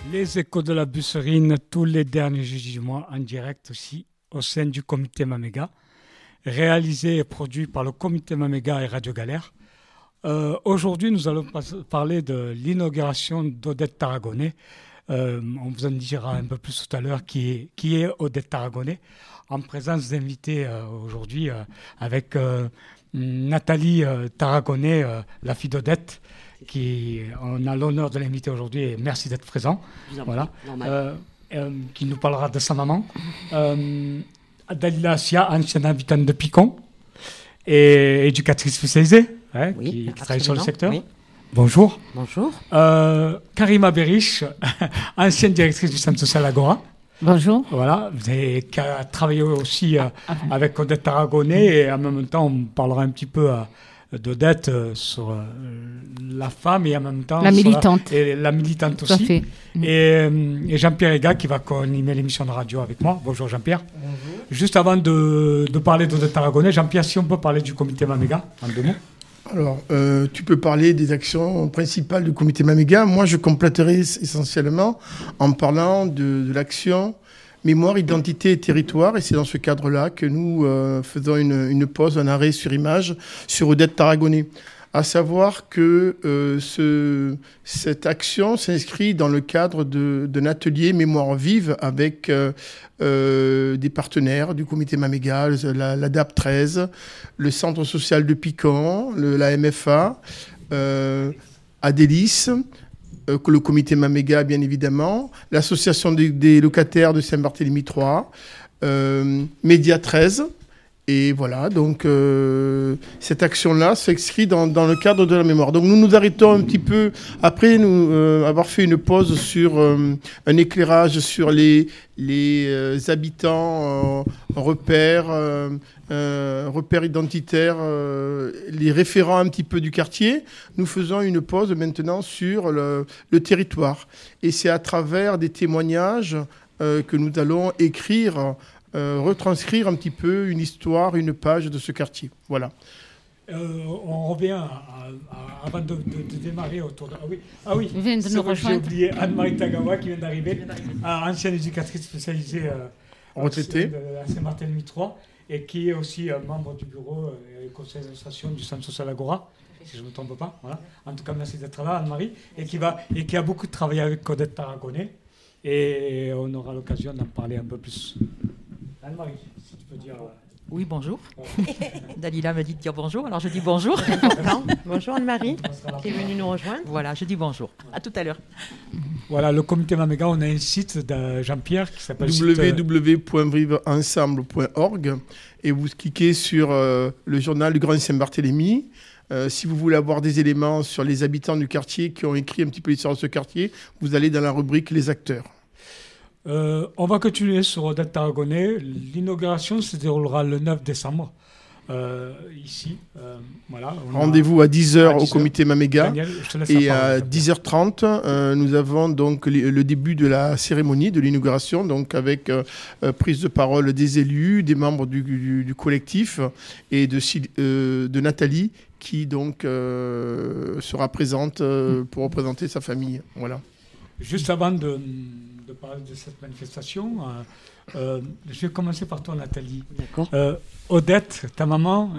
Les échos de la Busserine, tous les derniers jeudis du mois, en direct aussi au sein du comité Mamega, réalisé et produit par le comité Mamega et Radio Galère. Aujourd'hui, nous allons parler de l'inauguration d'Odette Tarragonais. On vous en dira un peu plus tout à l'heure qui est Odette Tarragonais, en présence d'invités aujourd'hui avec Nathalie Tarragonais, la fille d'Odette, on a l'honneur de l'inviter aujourd'hui et merci d'être présent. Voilà. Qui nous parlera de sa maman. Dalila Assia, ancienne habitante de Picon et éducatrice spécialisée, qui travaille sur le secteur. Oui. Bonjour. Bonjour. Karima Berish, ancienne directrice du Centre social Agora. Bonjour. Voilà, qui a travaillé aussi avec Odette Tarragonais et en même temps on parlera un petit peu d'Odette sur la femme et en même temps la militante. La militante aussi. Tout à fait. Et Jean-Pierre Ega qui va co-animer l'émission de radio avec moi. Bonjour Jean-Pierre. Bonjour. Juste avant de parler d'Odette Tarragonais, Jean-Pierre, si on peut parler du comité Mamega en 2 mots. Alors, tu peux parler des actions principales du comité Mamega. Moi, je compléterai essentiellement en parlant de l'action Mémoire, Identité et Territoire. Et c'est dans ce cadre-là que nous faisons une pause, un arrêt sur image sur Odette Tarragonais. À savoir que cette action s'inscrit dans le cadre d'un atelier Mémoire vive avec des partenaires du comité Mamega, la DAP 13, le Centre social de Picon, la MFA, Adélis, le comité Mamega bien évidemment, l'association des locataires de Saint-Barthélemy 3, Média 13. Et voilà, donc cette action-là s'inscrit dans le cadre de la mémoire. Donc nous nous arrêtons un petit peu, après avoir fait une pause sur un éclairage sur les habitants, repères identitaires, les référents un petit peu du quartier. Nous faisons une pause maintenant sur le territoire. Et c'est à travers des témoignages que nous allons écrire, retranscrire un petit peu une histoire, une page de ce quartier. Voilà. On revient avant de démarrer autour de... Ah oui, vient de nous rejoindre. J'ai oublié Anne-Marie Tagawa qui vient d'arriver, ancienne éducatrice spécialisée retraitée de la Saint-Barthélemy 3 et qui est aussi membre du bureau et conseil d'administration du Centre social Agora, si je ne me trompe pas. Voilà. En tout cas, merci d'être là, Anne-Marie, et qui a beaucoup travaillé avec Odette Tarragonais. Et on aura l'occasion d'en parler un peu plus. Anne-Marie, si tu peux dire... Oui, bonjour. Dalila me dit de dire bonjour, alors je dis bonjour. Bonjour Anne-Marie, qui est venue nous rejoindre. Voilà, je dis bonjour. À tout à l'heure. Voilà, le comité Mamega, on a un site de Jean-Pierre qui s'appelle www.viveensemble.org et vous cliquez sur le journal du Grand Saint-Barthélemy. Si vous voulez avoir des éléments sur les habitants du quartier qui ont écrit un petit peu l'histoire de ce quartier, vous allez dans la rubrique Les acteurs. On va continuer sur Odette Tarragonais. L'inauguration se déroulera le 9 décembre, ici. Voilà, rendez-vous à 10h au comité Mamega. Daniel, et à 10h30, nous avons donc le début de la cérémonie de l'inauguration, donc avec prise de parole des élus, des membres du collectif et de Nathalie qui donc sera présente pour représenter sa famille. Voilà. Juste avant de parler de cette manifestation, je vais commencer par toi, Nathalie. D'accord. Odette, ta maman,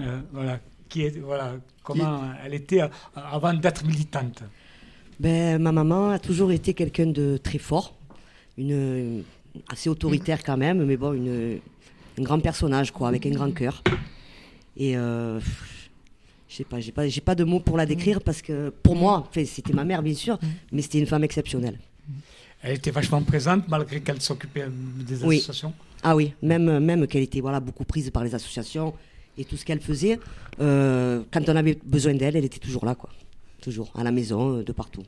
comment elle était avant d'être militante? Ma maman a toujours été quelqu'un de très fort, assez autoritaire quand même, mais bon, un grand personnage, quoi, avec un grand cœur. Et je sais pas, j'ai pas de mots pour la décrire parce que pour moi, c'était ma mère bien sûr, mais c'était une femme exceptionnelle. Elle était vachement présente malgré qu'elle s'occupait des associations. Ah oui, même qu'elle était beaucoup prise par les associations et tout ce qu'elle faisait. Quand on avait besoin d'elle, elle était toujours là, quoi. Toujours, à la maison, de partout.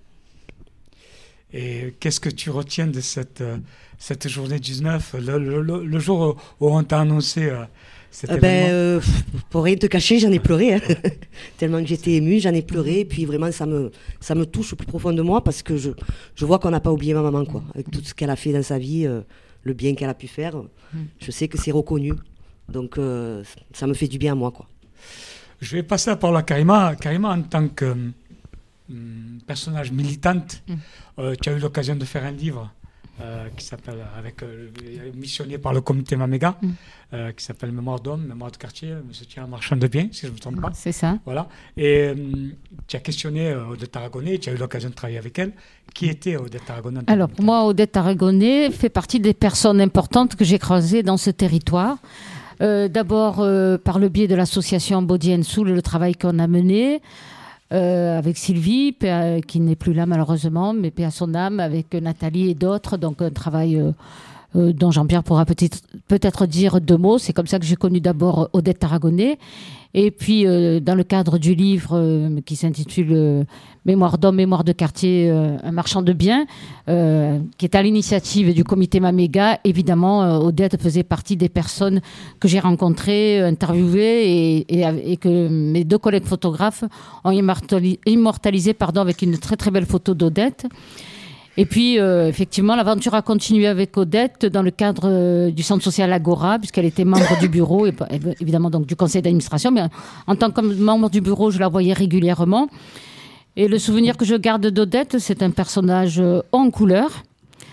Et qu'est-ce que tu retiens de cette journée 19, le jour où on t'a annoncé cet événement? Pour rien te cacher, j'en ai pleuré. Hein. Tellement que j'étais émue, j'en ai pleuré. Et puis vraiment, ça me touche au plus profond de moi parce que je vois qu'on n'a pas oublié ma maman, quoi. Avec tout ce qu'elle a fait dans sa vie, le bien qu'elle a pu faire. Je sais que c'est reconnu. Donc, ça me fait du bien à moi, quoi. Je vais passer la parole à Karima. Karima, en tant que personnage militante. Tu as eu l'occasion de faire un livre qui s'appelle, missionné par le comité Mamega, qui s'appelle Mémoire d'homme, mémoire de quartier, Monsieur Thierry Marchand de Bien, si je ne me trompe pas. C'est ça. Voilà. Et tu as questionné Odette Aragonais, tu as eu l'occasion de travailler avec elle. Qui était Odette Aragonais? Alors, pour moi, Odette Aragonais fait partie des personnes importantes que j'ai croisées dans ce territoire. D'abord, par le biais de l'association Body and Soul, le travail qu'on a mené. Avec Sylvie, qui n'est plus là malheureusement, mais paix à son âme, avec Nathalie et d'autres. Donc un travail dont Jean-Pierre pourra peut-être dire 2 mots. C'est comme ça que j'ai connu d'abord Odette Aragonais. Et puis, dans le cadre du livre qui s'intitule Mémoire d'homme, mémoire de quartier, un marchand de biens, qui est à l'initiative du comité Mamega, évidemment, Odette faisait partie des personnes que j'ai rencontrées, interviewées, et que mes 2 collègues photographes ont immortalisé avec une très très belle photo d'Odette. Et puis, effectivement, l'aventure a continué avec Odette dans le cadre du centre social Agora, puisqu'elle était membre du bureau, et évidemment donc du conseil d'administration. Mais en tant que membre du bureau, je la voyais régulièrement. Et le souvenir que je garde d'Odette, c'est un personnage en couleur,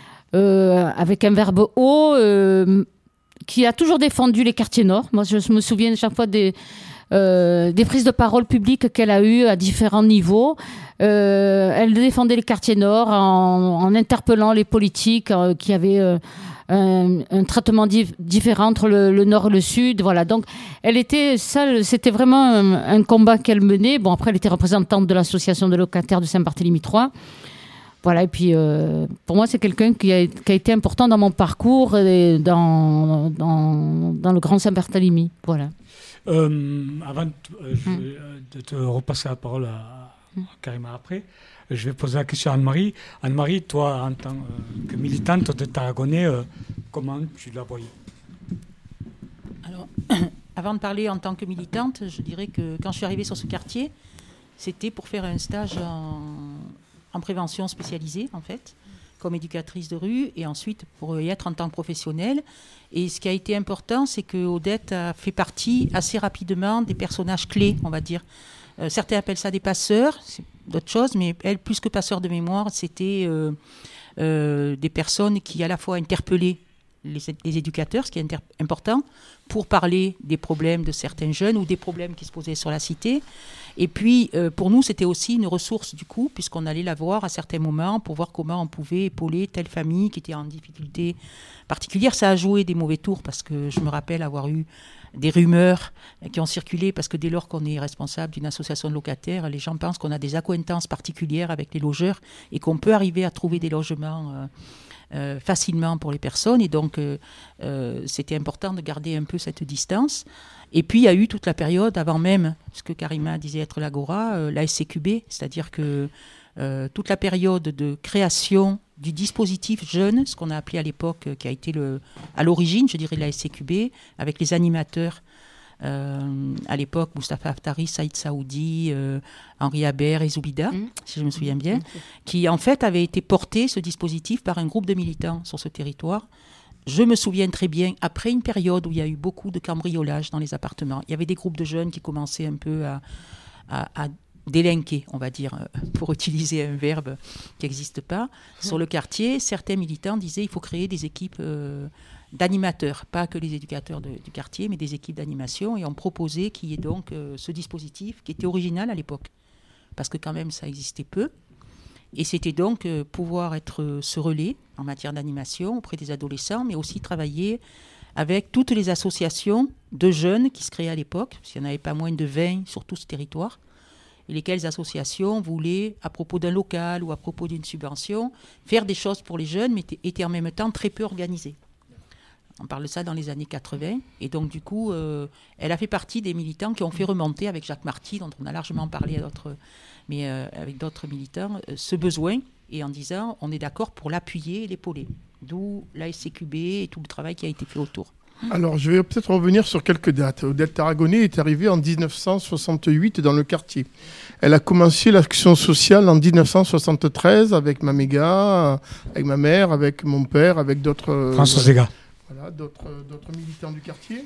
avec un verbe haut, qui a toujours défendu les quartiers nord. Moi, je me souviens chaque fois des prises de parole publiques qu'elle a eues à différents niveaux. Elle défendait les quartiers nord en interpellant les politiques qui avaient un traitement différent entre le nord et le sud. Voilà. Donc, c'était vraiment un combat qu'elle menait. Bon, après, elle était représentante de l'association de locataires de Saint-Barthélemy 3. Voilà. Et puis, pour moi, c'est quelqu'un qui a été important dans mon parcours et dans le Grand Saint-Barthélemy. Voilà. Avant de te repasser la parole à Karima après, je vais poser la question à Anne-Marie. Anne-Marie, toi, en tant que militante de Aragonais, comment tu la voyais? Alors, avant de parler en tant que militante, je dirais que quand je suis arrivée sur ce quartier, c'était pour faire un stage en prévention spécialisée, en fait, comme éducatrice de rue, et ensuite pour y être en tant que professionnelle. Et ce qui a été important, c'est que Odette a fait partie assez rapidement des personnages clés, on va dire. Certains appellent ça des passeurs, c'est d'autres choses, mais elle, plus que passeur de mémoire, c'était des personnes qui à la fois interpellaient les éducateurs, ce qui est important, pour parler des problèmes de certains jeunes ou des problèmes qui se posaient sur la cité. Et puis, pour nous, c'était aussi une ressource, du coup, puisqu'on allait la voir à certains moments pour voir comment on pouvait épauler telle famille qui était en difficulté particulière. Ça a joué des mauvais tours, parce que je me rappelle avoir eu des rumeurs qui ont circulé, parce que dès lors qu'on est responsable d'une association de locataires, les gens pensent qu'on a des accointances particulières avec les logeurs et qu'on peut arriver à trouver des logements facilement pour les personnes. Et donc, c'était important de garder un peu cette distance. Et puis, il y a eu toute la période, avant même, ce que Karima disait être l'Agora, la SCQB, c'est-à-dire que toute la période de création du dispositif jeune, ce qu'on a appelé à l'époque, qui a été à l'origine, je dirais, la SCQB, avec les animateurs, à l'époque, Moustapha Aftari, Saïd Saoudi, Henri Habert et Zoubida, si je me souviens bien, qui en fait avait été porté, ce dispositif, par un groupe de militants sur ce territoire. Je me souviens très bien, après une période où il y a eu beaucoup de cambriolage dans les appartements, il y avait des groupes de jeunes qui commençaient un peu à délinquer, on va dire, pour utiliser un verbe qui n'existe pas. Sur le quartier, certains militants disaient qu'il faut créer des équipes d'animateurs, pas que les éducateurs du quartier, mais des équipes d'animation, et ont proposé qu'il y ait donc ce dispositif qui était original à l'époque, parce que quand même ça existait peu. Et c'était donc pouvoir être ce relais en matière d'animation auprès des adolescents, mais aussi travailler avec toutes les associations de jeunes qui se créaient à l'époque, parce qu'il n'y en avait pas moins de 20 sur tout ce territoire, et lesquelles associations voulaient, à propos d'un local ou à propos d'une subvention, faire des choses pour les jeunes, mais étaient en même temps très peu organisées. On parle de ça dans les années 80. Et donc, du coup, elle a fait partie des militants qui ont fait remonter, avec Jacques Marty, dont on a largement parlé avec d'autres militants, ce besoin, et en disant, on est d'accord pour l'appuyer et l'épauler. D'où la SCQB et tout le travail qui a été fait autour. Alors, je vais peut-être revenir sur quelques dates. Odette Aragonais est arrivée en 1968 dans le quartier. Elle a commencé l'action sociale en 1973 avec Mamega, avec ma mère, avec mon père, avec d'autres... François Zega. Voilà, d'autres militants du quartier.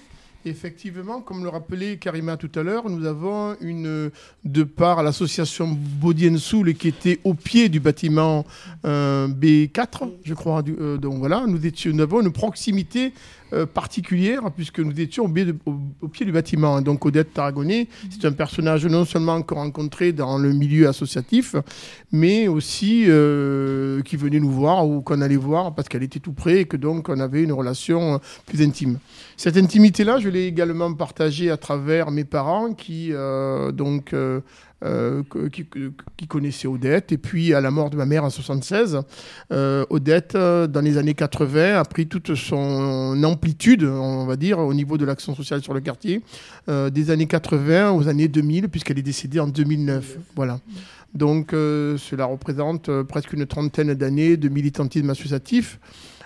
Effectivement, comme le rappelait Karima tout à l'heure, nous avons de par l'association Baudienne-Soule qui était au pied du bâtiment B4, je crois. Donc voilà, nous avons une proximité particulière puisque nous étions au pied du bâtiment. Donc Odette Tarragone, c'est un personnage non seulement qu'on rencontrait dans le milieu associatif, mais aussi qui venait nous voir ou qu'on allait voir parce qu'elle était tout près et que donc on avait une relation plus intime. Cette intimité-là, je l'ai également partagée à travers mes parents qui connaissaient Odette. Et puis, à la mort de ma mère en 1976, Odette, dans les années 80, a pris toute son amplitude, on va dire, au niveau de l'action sociale sur le quartier, des années 80 aux années 2000, puisqu'elle est décédée en 2009. Voilà. Donc, cela représente presque une trentaine d'années de militantisme associatif.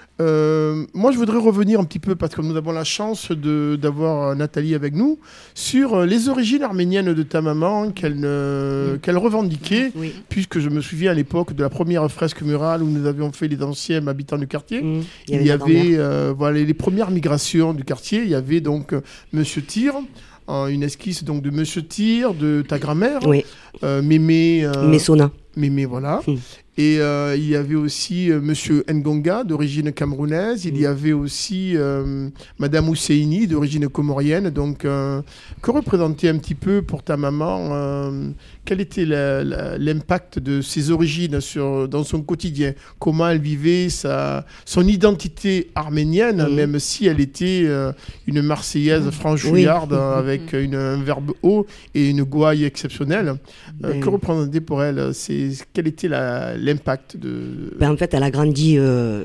Moi, je voudrais revenir un petit peu, parce que nous avons la chance d'avoir Nathalie avec nous, sur les origines arméniennes de ta maman qu'elle revendiquait, oui. Puisque je me souviens à l'époque de la première fresque murale où nous avions fait les anciens habitants du quartier. Il y avait voilà, les premières migrations du quartier. Il y avait donc Monsieur Tyr, une esquisse donc, de Monsieur Tyr, de ta grand-mère, oui. Mémé Messona. Mémé, voilà. Et il y avait aussi Monsieur Ngonga, d'origine camerounaise. Il y avait aussi Madame Ousseini, d'origine comorienne. Donc, que représentait un petit peu pour ta maman quel était l'impact de ses origines dans son quotidien? Comment elle vivait son identité arménienne, même si elle était une Marseillaise franchouillarde, avec un verbe haut et une gouaille exceptionnelle. Que représentait pour elle? Quel était l'impact de... En fait, elle a grandi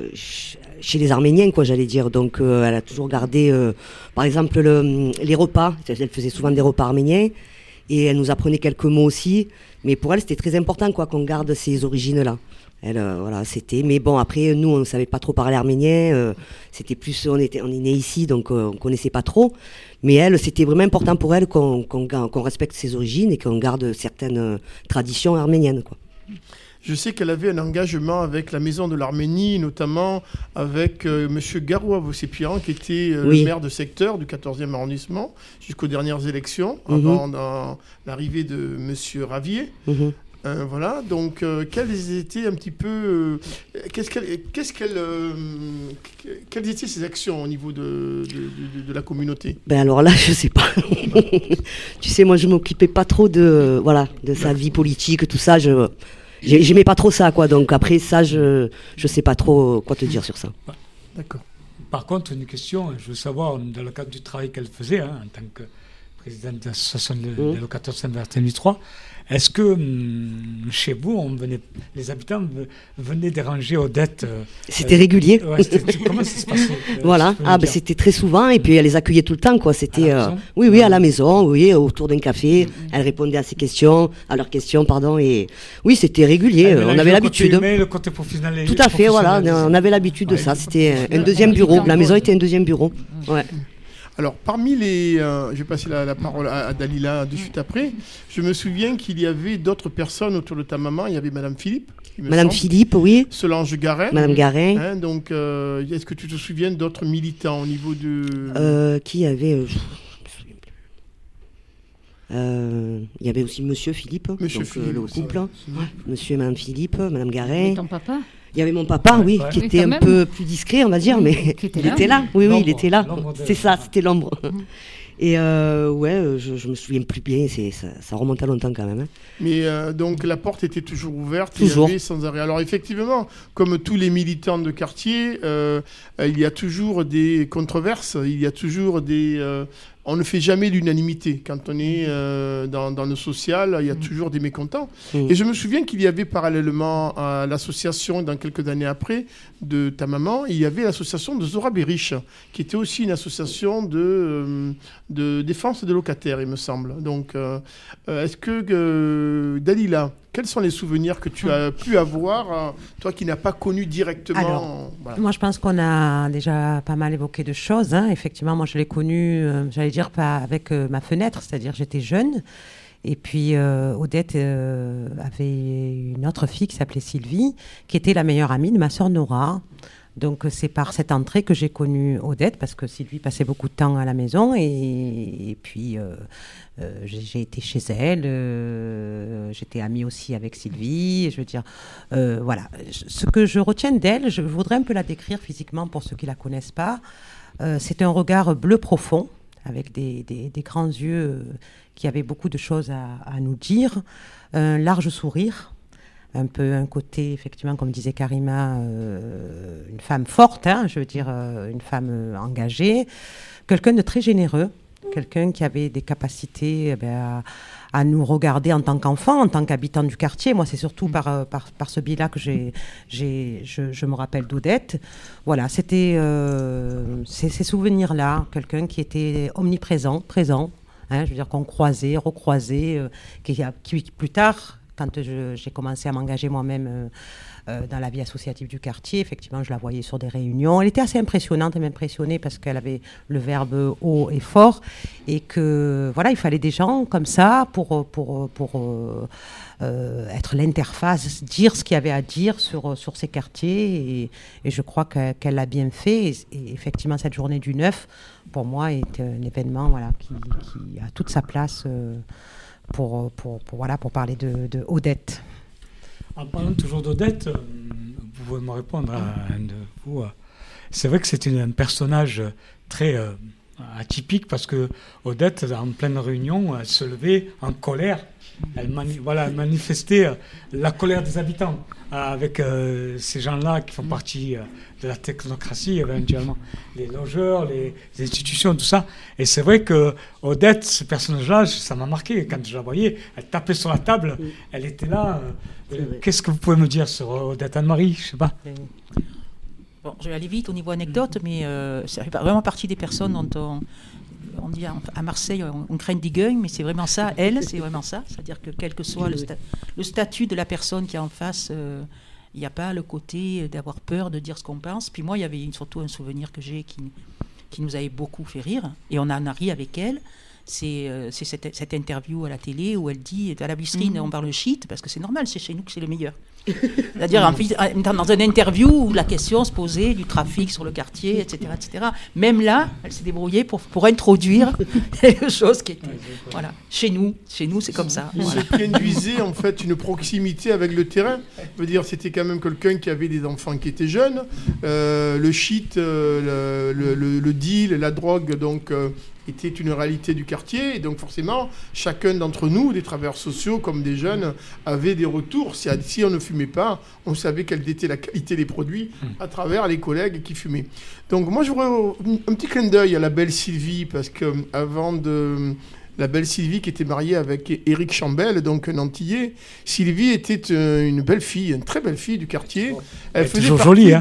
chez les Arméniens, quoi, j'allais dire. Donc, elle a toujours gardé, par exemple, les repas. Elle faisait souvent des repas arméniens. Et elle nous apprenait quelques mots aussi. Mais pour elle, c'était très important, quoi, qu'on garde ces origines-là. Elle, voilà, c'était... Mais bon, après, nous, on ne savait pas trop parler arménien. C'était plus... On est né ici, donc on ne connaissait pas trop. Mais elle, c'était vraiment important pour elle qu'on respecte ses origines et qu'on garde certaines traditions arméniennes, quoi. Je sais qu'elle avait un engagement avec la Maison de l'Arménie, notamment avec M. Garoua Vossépian, qui était le maire de secteur du 14e arrondissement, jusqu'aux dernières élections, avant l'arrivée de M. Ravier. Voilà, donc quelles étaient un petit peu... quelles étaient ses actions au niveau de la communauté? Alors là, je sais pas. Tu sais, moi, je m'occupais pas trop de sa vie politique, tout ça. J'aimais pas trop ça, quoi. Donc après ça, je sais pas trop quoi te dire sur ça. D'accord. Par contre, une question, je veux savoir, dans le cadre du travail qu'elle faisait, en tant que présidente de l'association des locataires Saint-Barthélemy 3, est-ce que chez vous, les habitants venaient déranger Odette C'était régulier. Comment ça se passait? Voilà, c'était très souvent, et puis elle les accueillait tout le temps, quoi. C'était à la maison, oui, autour d'un café. Elle répondait à leurs questions, pardon, et oui, c'était régulier. On avait l'habitude. Le côté professionnel. Tout à fait, voilà, on avait l'habitude de ça. C'était un deuxième bureau. La maison était un deuxième bureau. Ouais. Alors, parmi les... je vais passer la parole à Dalila de suite après. Je me souviens qu'il y avait d'autres personnes autour de ta maman. Il y avait Madame Philippe. Philippe, oui. Solange Garin. Madame Garin. Donc, est-ce que tu te souviens d'autres militants au niveau de... Qui y avait... je me souviens plus. Il y avait aussi Monsieur Philippe. Le couple. Monsieur et Madame Philippe, Madame Garin. Et ton papa? Il y avait mon papa, qui était un peu plus discret, on va dire, mais il était là. Oui, il était là. C'est ça, c'était l'ombre. Et je me souviens plus bien, ça remonte à longtemps quand même. Hein. Mais donc la porte était toujours ouverte, toujours. Il y avait sans arrêt. Alors effectivement, comme tous les militants de quartier, il y a toujours des controverses, il y a toujours des... on ne fait jamais l'unanimité. Quand on est dans le social, il y a toujours des mécontents. Et je me souviens qu'il y avait parallèlement à l'association, dans quelques années après, de ta maman, il y avait l'association de Zora Berich, qui était aussi une association de défense des locataires, il me semble. Donc, est-ce que, Dalila, quels sont les souvenirs que tu as pu avoir, toi qui n'as pas connu directement? Alors, moi je pense qu'on a déjà pas mal évoqué de choses. Hein. Effectivement, moi je l'ai connu, j'allais dire, pas avec ma fenêtre, c'est-à-dire j'étais jeune. Et puis Odette avait une autre fille qui s'appelait Sylvie, qui était la meilleure amie de ma sœur Nora. Donc c'est par cette entrée que j'ai connu Odette, parce que Sylvie passait beaucoup de temps à la maison, et puis j'ai été chez elle, j'étais amie aussi avec Sylvie, je veux dire, voilà. Ce que je retiens d'elle, je voudrais un peu la décrire physiquement pour ceux qui la connaissent pas. C'est un regard bleu profond, avec des grands yeux qui avaient beaucoup de choses à nous dire, un large sourire, un peu un côté, effectivement, comme disait Karima, une femme forte, hein, je veux dire, une femme engagée, quelqu'un de très généreux, quelqu'un qui avait des capacités à nous regarder en tant qu'enfant, en tant qu'habitant du quartier. Moi, c'est surtout par ce biais-là que je me rappelle d'Odette. Voilà, c'était ces souvenirs-là, quelqu'un qui était omniprésent, présent, hein, je veux dire qu'on croisait, recroisait, qui plus tard, quand j'ai commencé à m'engager moi-même dans la vie associative du quartier, effectivement, je la voyais sur des réunions. Elle était assez impressionnante, elle m'impressionnait parce qu'elle avait le verbe haut et fort, et que voilà, il fallait des gens comme ça pour être l'interface, dire ce qu'il y avait à dire sur ces quartiers, et je crois qu'elle l'a bien fait. Et effectivement, cette journée du 9, pour moi, est un événement qui a toute sa place pour parler de Odette. En parlant toujours d'Odette, vous pouvez me répondre à un de vous. C'est vrai que c'était un personnage très atypique, parce que Odette, en pleine réunion, elle se levait en colère. Elle manifestait la colère des habitants avec ces gens-là qui font partie de la technocratie, éventuellement les logeurs, les institutions, tout ça. Et c'est vrai que Odette, ce personnage-là, ça m'a marqué. Quand je la voyais, elle tapait sur la table, elle était là. Qu'est-ce que vous pouvez me dire sur Odette, Anne-Marie? Je sais pas. Bon, je vais aller vite au niveau anecdote, mais ça fait vraiment partie des personnes dont on dit à Marseille, on craint des gueules, mais c'est vraiment ça, c'est vraiment ça. C'est-à-dire que quel que soit le statut de la personne qui est en face, il n'y a pas le côté d'avoir peur de dire ce qu'on pense. Puis moi, il y avait surtout un souvenir que j'ai qui nous avait beaucoup fait rire, et on en a ri avec elle. C'est cette interview à la télé où elle dit, à la Bisserine, on parle shit, parce que c'est normal, c'est chez nous que c'est le meilleur. C'est-à-dire, dans une interview où la question se posait du trafic sur le quartier, etc., etc. Même là, elle s'est débrouillée pour introduire quelque chose qui était... Voilà. Chez nous, c'est comme ça. Voilà. Ce qui induisait, en fait, une proximité avec le terrain. Je veux dire, c'était quand même quelqu'un qui avait des enfants qui étaient jeunes. Le shit, le deal, la drogue, donc... était une réalité du quartier, et donc forcément chacun d'entre nous, des travailleurs sociaux comme des jeunes, avait des retours. Si on ne fumait pas, on savait quelle était la qualité des produits à travers les collègues qui fumaient. Donc moi j'aurais un petit clin d'œil à la belle Sylvie, parce que avant de... La belle Sylvie qui était mariée avec Éric Chambel, donc un Antillais. Sylvie était une belle fille, une très belle fille du quartier. Elle faisait toujours partie jolie, hein.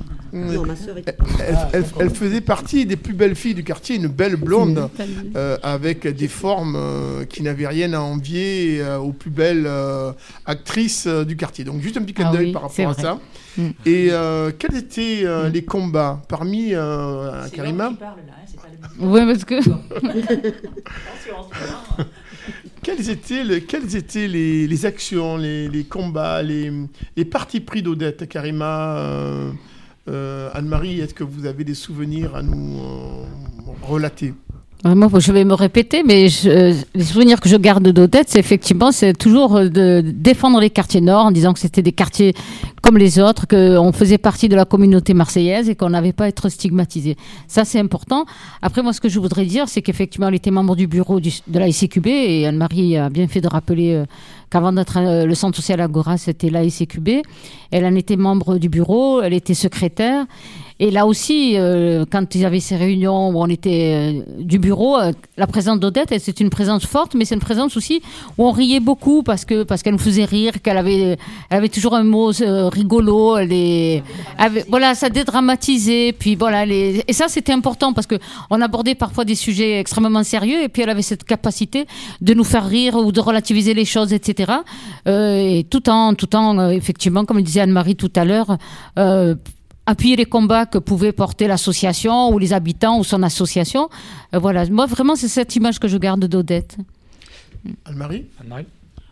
Elle faisait partie des plus belles filles du quartier, une belle blonde avec des formes qui n'avaient rien à envier aux plus belles actrices du quartier. Donc juste un petit clin d'œil par rapport à ça. Et quels étaient les combats parmi Karima? Oui, parce que... Quelles étaient les actions, les combats, les partis pris d'Odette, Karima, Anne-Marie? Est-ce que vous avez des souvenirs à nous relater? Moi, je vais me répéter, mais les souvenirs que je garde d'Odette, c'est toujours de défendre les quartiers nord, en disant que c'était des quartiers comme les autres, qu'on faisait partie de la communauté marseillaise et qu'on n'avait pas à être stigmatisé. Ça, c'est important. Après, moi, ce que je voudrais dire, c'est qu'effectivement, elle était membre du bureau de la SCQB, et Anne-Marie a bien fait de rappeler qu'avant d'être le centre social Agora, c'était la SCQB. Elle en était membre du bureau, elle était secrétaire. Et là aussi, quand il y avait ces réunions où on était du bureau, la présence d'Odette, c'est une présence forte, mais c'est une présence aussi où on riait beaucoup parce qu'elle nous faisait rire, qu'elle avait toujours un mot rigolo. Voilà, ça dédramatisait. Puis voilà, et ça, c'était important parce qu'on abordait parfois des sujets extrêmement sérieux, et puis elle avait cette capacité de nous faire rire ou de relativiser les choses, etc. Et tout en effectivement, comme le disait Anne-Marie tout à l'heure, appuyer les combats que pouvait porter l'association ou les habitants ou son association. Voilà, moi vraiment c'est cette image que je garde d'Odette. Anne-Marie ?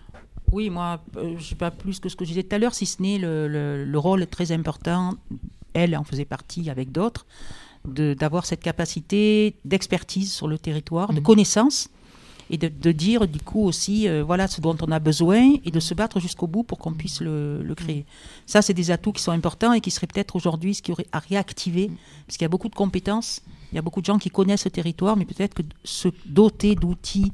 Oui, moi je ne sais pas plus que ce que je disais tout à l'heure, si ce n'est le rôle très important elle en faisait partie avec d'autres, d'avoir cette capacité d'expertise sur le territoire, de connaissance, et de dire du coup aussi voilà ce dont on a besoin et de se battre jusqu'au bout pour qu'on puisse le créer. Ça, c'est des atouts qui sont importants et qui seraient peut-être aujourd'hui ce qui aurait à réactiver, parce qu'il y a beaucoup de compétences, il y a beaucoup de gens qui connaissent ce territoire, mais peut-être que se doter d'outils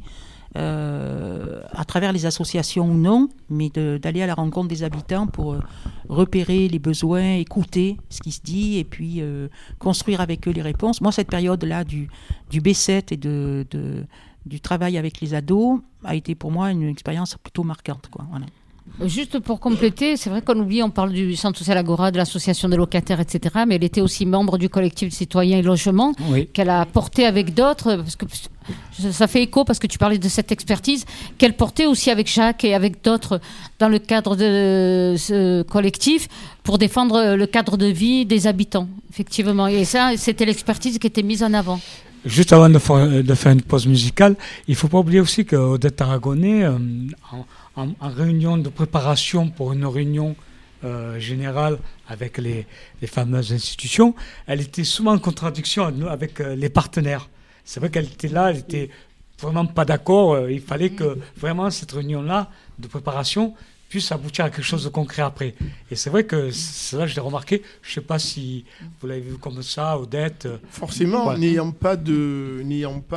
à travers les associations ou non, mais d'aller à la rencontre des habitants pour repérer les besoins, écouter ce qui se dit et puis construire avec eux les réponses. Moi, cette période-là du B7 et du travail avec les ados a été pour moi une expérience plutôt marquante, quoi. Voilà. Juste pour compléter, c'est vrai qu'on oublie, on parle du Centre social Agora, de l'association des locataires, etc. Mais elle était aussi membre du collectif citoyen et logement, qu'elle a porté avec d'autres, parce que ça fait écho, parce que tu parlais de cette expertise, qu'elle portait aussi avec Jacques et avec d'autres dans le cadre de ce collectif pour défendre le cadre de vie des habitants, effectivement. Et ça, c'était l'expertise qui était mise en avant. Juste avant de faire une pause musicale, il ne faut pas oublier aussi qu'Odette Aragonais, en réunion de préparation pour une réunion générale avec les fameuses institutions, elle était souvent en contradiction avec les partenaires. C'est vrai qu'elle était là, elle n'était vraiment pas d'accord. Il fallait que vraiment cette réunion-là de préparation puisse aboutir à quelque chose de concret après. Et c'est vrai que cela, je l'ai remarqué. Je ne sais pas si vous l'avez vu comme ça, Odette. Forcément, voilà. n'ayant pas de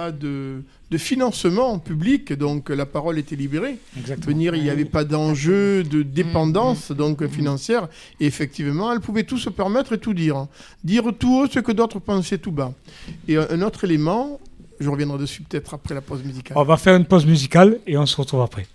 financement public, donc la parole était libérée. Exactement. Il n'y avait pas d'enjeu de dépendance donc financière. Et effectivement, elle pouvait tout se permettre et tout dire. Dire tout haut ce que d'autres pensaient tout bas. Et un autre élément, je reviendrai dessus peut-être après la pause musicale. On va faire une pause musicale et on se retrouve après.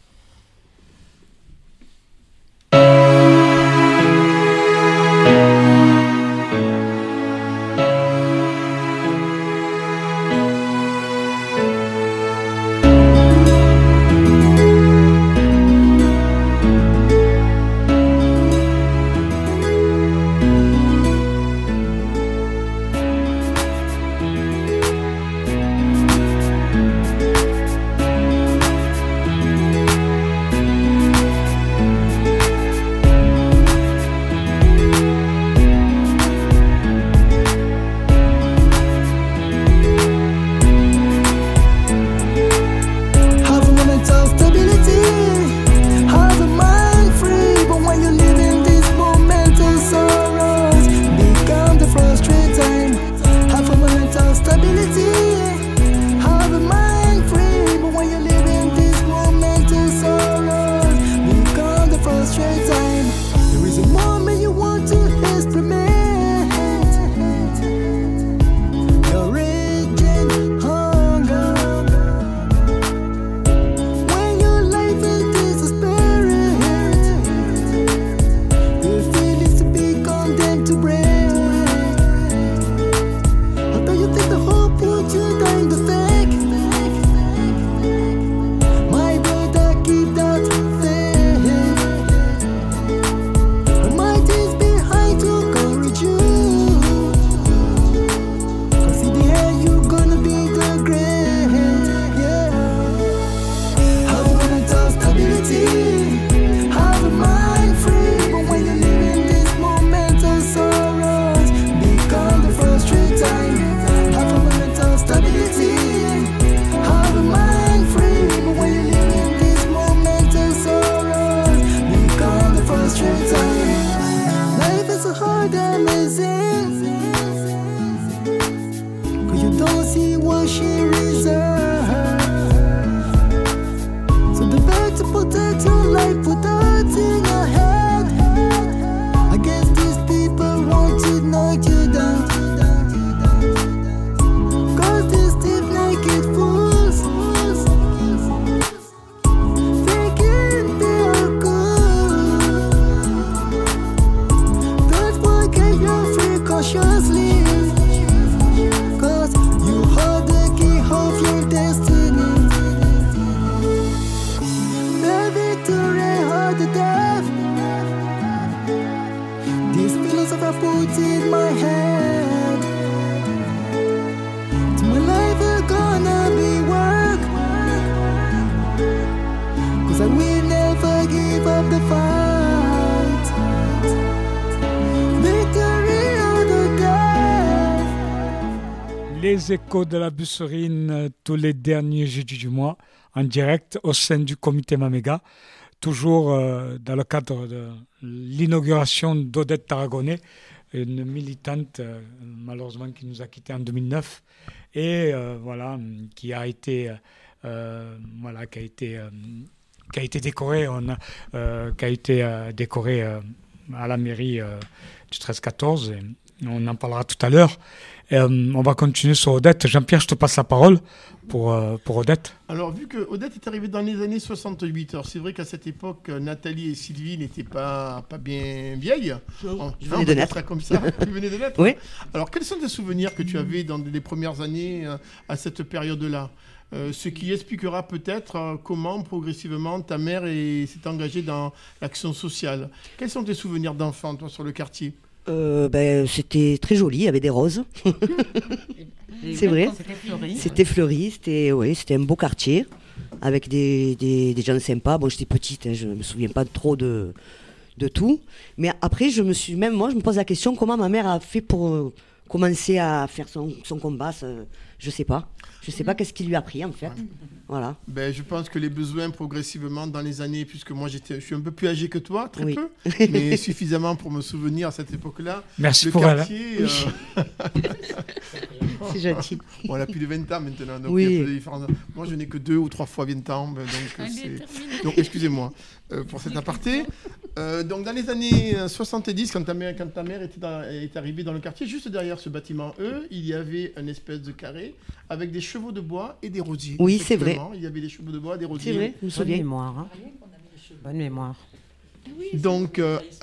Victory on Les échos de la Busserine tous les derniers jeudis du mois en direct au sein du comité Mamega, toujours dans le cadre de l'inauguration d'Odette Tarragonnet, une militante malheureusement qui nous a quittés en 2009 et qui a été décorée à la mairie du 13-14 et on en parlera tout à l'heure. On va continuer sur Odette. Jean-Pierre, je te passe la parole pour Odette. Alors, vu que Odette est arrivée dans les années 68, alors c'est vrai qu'à cette époque, Nathalie et Sylvie n'étaient pas bien vieilles. Je venais de naître. Comme ça. Tu venais de naître. Oui. Alors, quels sont tes souvenirs que tu avais dans les premières années à cette période-là, ce qui expliquera peut-être comment progressivement ta mère s'est engagée dans l'action sociale. Quels sont tes souvenirs d'enfant, toi, sur le quartier ? C'était très joli, il y avait des roses. C'est vrai. C'était fleuri, c'était un beau quartier avec des gens sympas. Bon, j'étais petite, je ne me souviens pas trop de tout. Mais après, je me pose la question comment ma mère a fait pour commencer à faire son combat. Je sais pas. Je sais pas qu'est-ce qui lui a pris en fait. Voilà. Je pense que les besoins progressivement dans les années, puisque moi je suis un peu plus âgé que toi, très peu, mais suffisamment pour me souvenir à cette époque-là. Merci le pour quartier, elle. C'est gentil. On a plus de 20 ans maintenant, donc oui. il y a peu de différence. Moi je n'ai que 2 ou 3 fois 20 ans, donc excusez-moi pour cet aparté. Donc dans les années 70, quand ta mère est arrivée dans le quartier, juste derrière ce bâtiment il y avait une espèce de carré avec des chevaux de bois et des rosiers. Oui, c'est vrai. Il y avait des chevaux de bois, des rosiers. C'est vrai, je me souviens. Bonne mémoire. Hein. Bonne mémoire. Donc,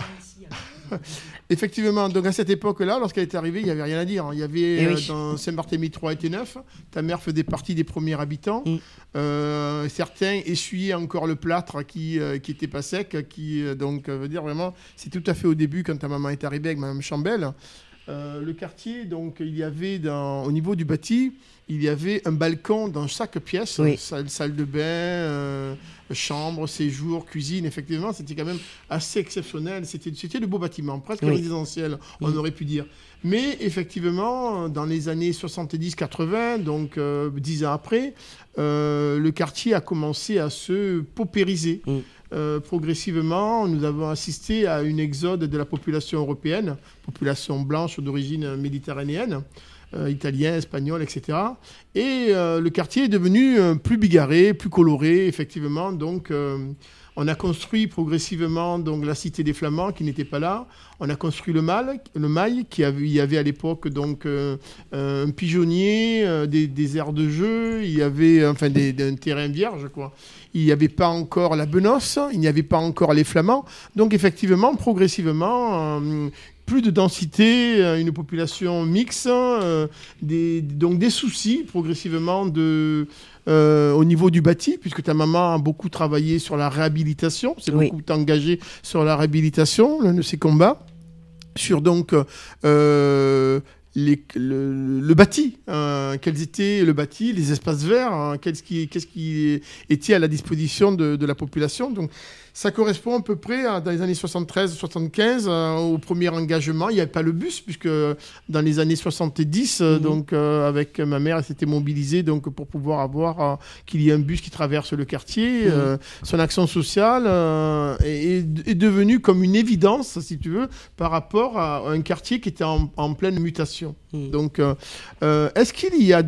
effectivement, donc à cette époque-là, lorsqu'elle est arrivée, il n'y avait rien à dire. Il y avait dans Saint-Barthélemy 3 et 9, ta mère faisait partie des premiers habitants. Certains essuyaient encore le plâtre qui n'était pas sec, donc veut dire vraiment, c'est tout à fait au début quand ta maman est arrivée avec Mme Chambel. Le quartier, donc il y avait au niveau du bâti, il y avait un balcon dans chaque pièce, salle de bain, chambre, séjour, cuisine. Effectivement, c'était quand même assez exceptionnel. C'était de beaux bâtiments, presque résidentiels, on aurait pu dire. Mais effectivement, dans les années 70-80, donc 10 ans après, le quartier a commencé à se paupériser. Progressivement, nous avons assisté à une exode de la population européenne, population blanche d'origine méditerranéenne, italien, espagnol, etc. Et le quartier est devenu plus bigarré, plus coloré, effectivement. Donc, on a construit progressivement donc, la Cité des Flamands, qui n'était pas là. On a construit le Mail, il y avait à l'époque donc, un pigeonnier, des aires de jeu, il y avait un terrain vierge, quoi. Il n'y avait pas encore la Benosse, il n'y avait pas encore les Flamands. Donc, effectivement, progressivement... plus de densité, une population mixte, donc des soucis progressivement au niveau du bâti, puisque ta maman a beaucoup travaillé sur la réhabilitation, s'est beaucoup engagée sur la réhabilitation, l'un de ses combats, sur donc le bâti, quels étaient le bâti, les espaces verts, qu'est-ce qui était à la disposition de la population. Donc, ça correspond à peu près, dans les années 73-75, au premier engagement. Il n'y avait pas le bus, puisque dans les années 70, donc, avec ma mère, elle s'était mobilisée donc, pour pouvoir avoir qu'il y ait un bus qui traverse le quartier. Son action sociale est devenue comme une évidence, si tu veux, par rapport à un quartier qui était en pleine mutation. Donc, est-ce qu'il y a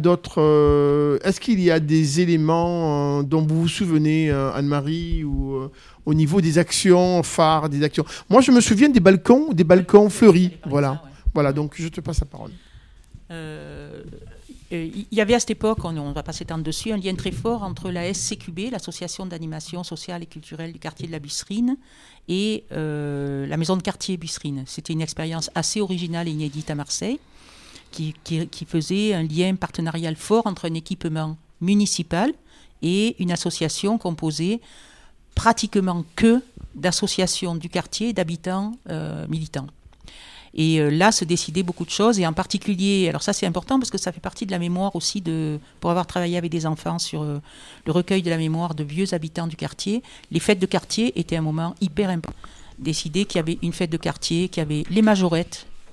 des éléments dont vous vous souvenez, Anne-Marie, ou au niveau des actions phares, des actions. Moi, je me souviens des balcons fleuris. Voilà, donc je te passe la parole. Il y avait à cette époque, on ne va pas s'étendre dessus, un lien très fort entre la SCQB, l'Association d'animation sociale et culturelle du quartier de la Busserine, et la maison de quartier Busserine. C'était une expérience assez originale et inédite à Marseille, qui faisait un lien partenarial fort entre un équipement municipal et une association composée pratiquement que d'associations du quartier et d'habitants militants. Et là se décidaient beaucoup de choses, et en particulier, alors ça c'est important parce que ça fait partie de la mémoire aussi, pour avoir travaillé avec des enfants sur le recueil de la mémoire de vieux habitants du quartier, les fêtes de quartier étaient un moment hyper important. Décider qu'il y avait une fête de quartier, qu'il y avait les majorettes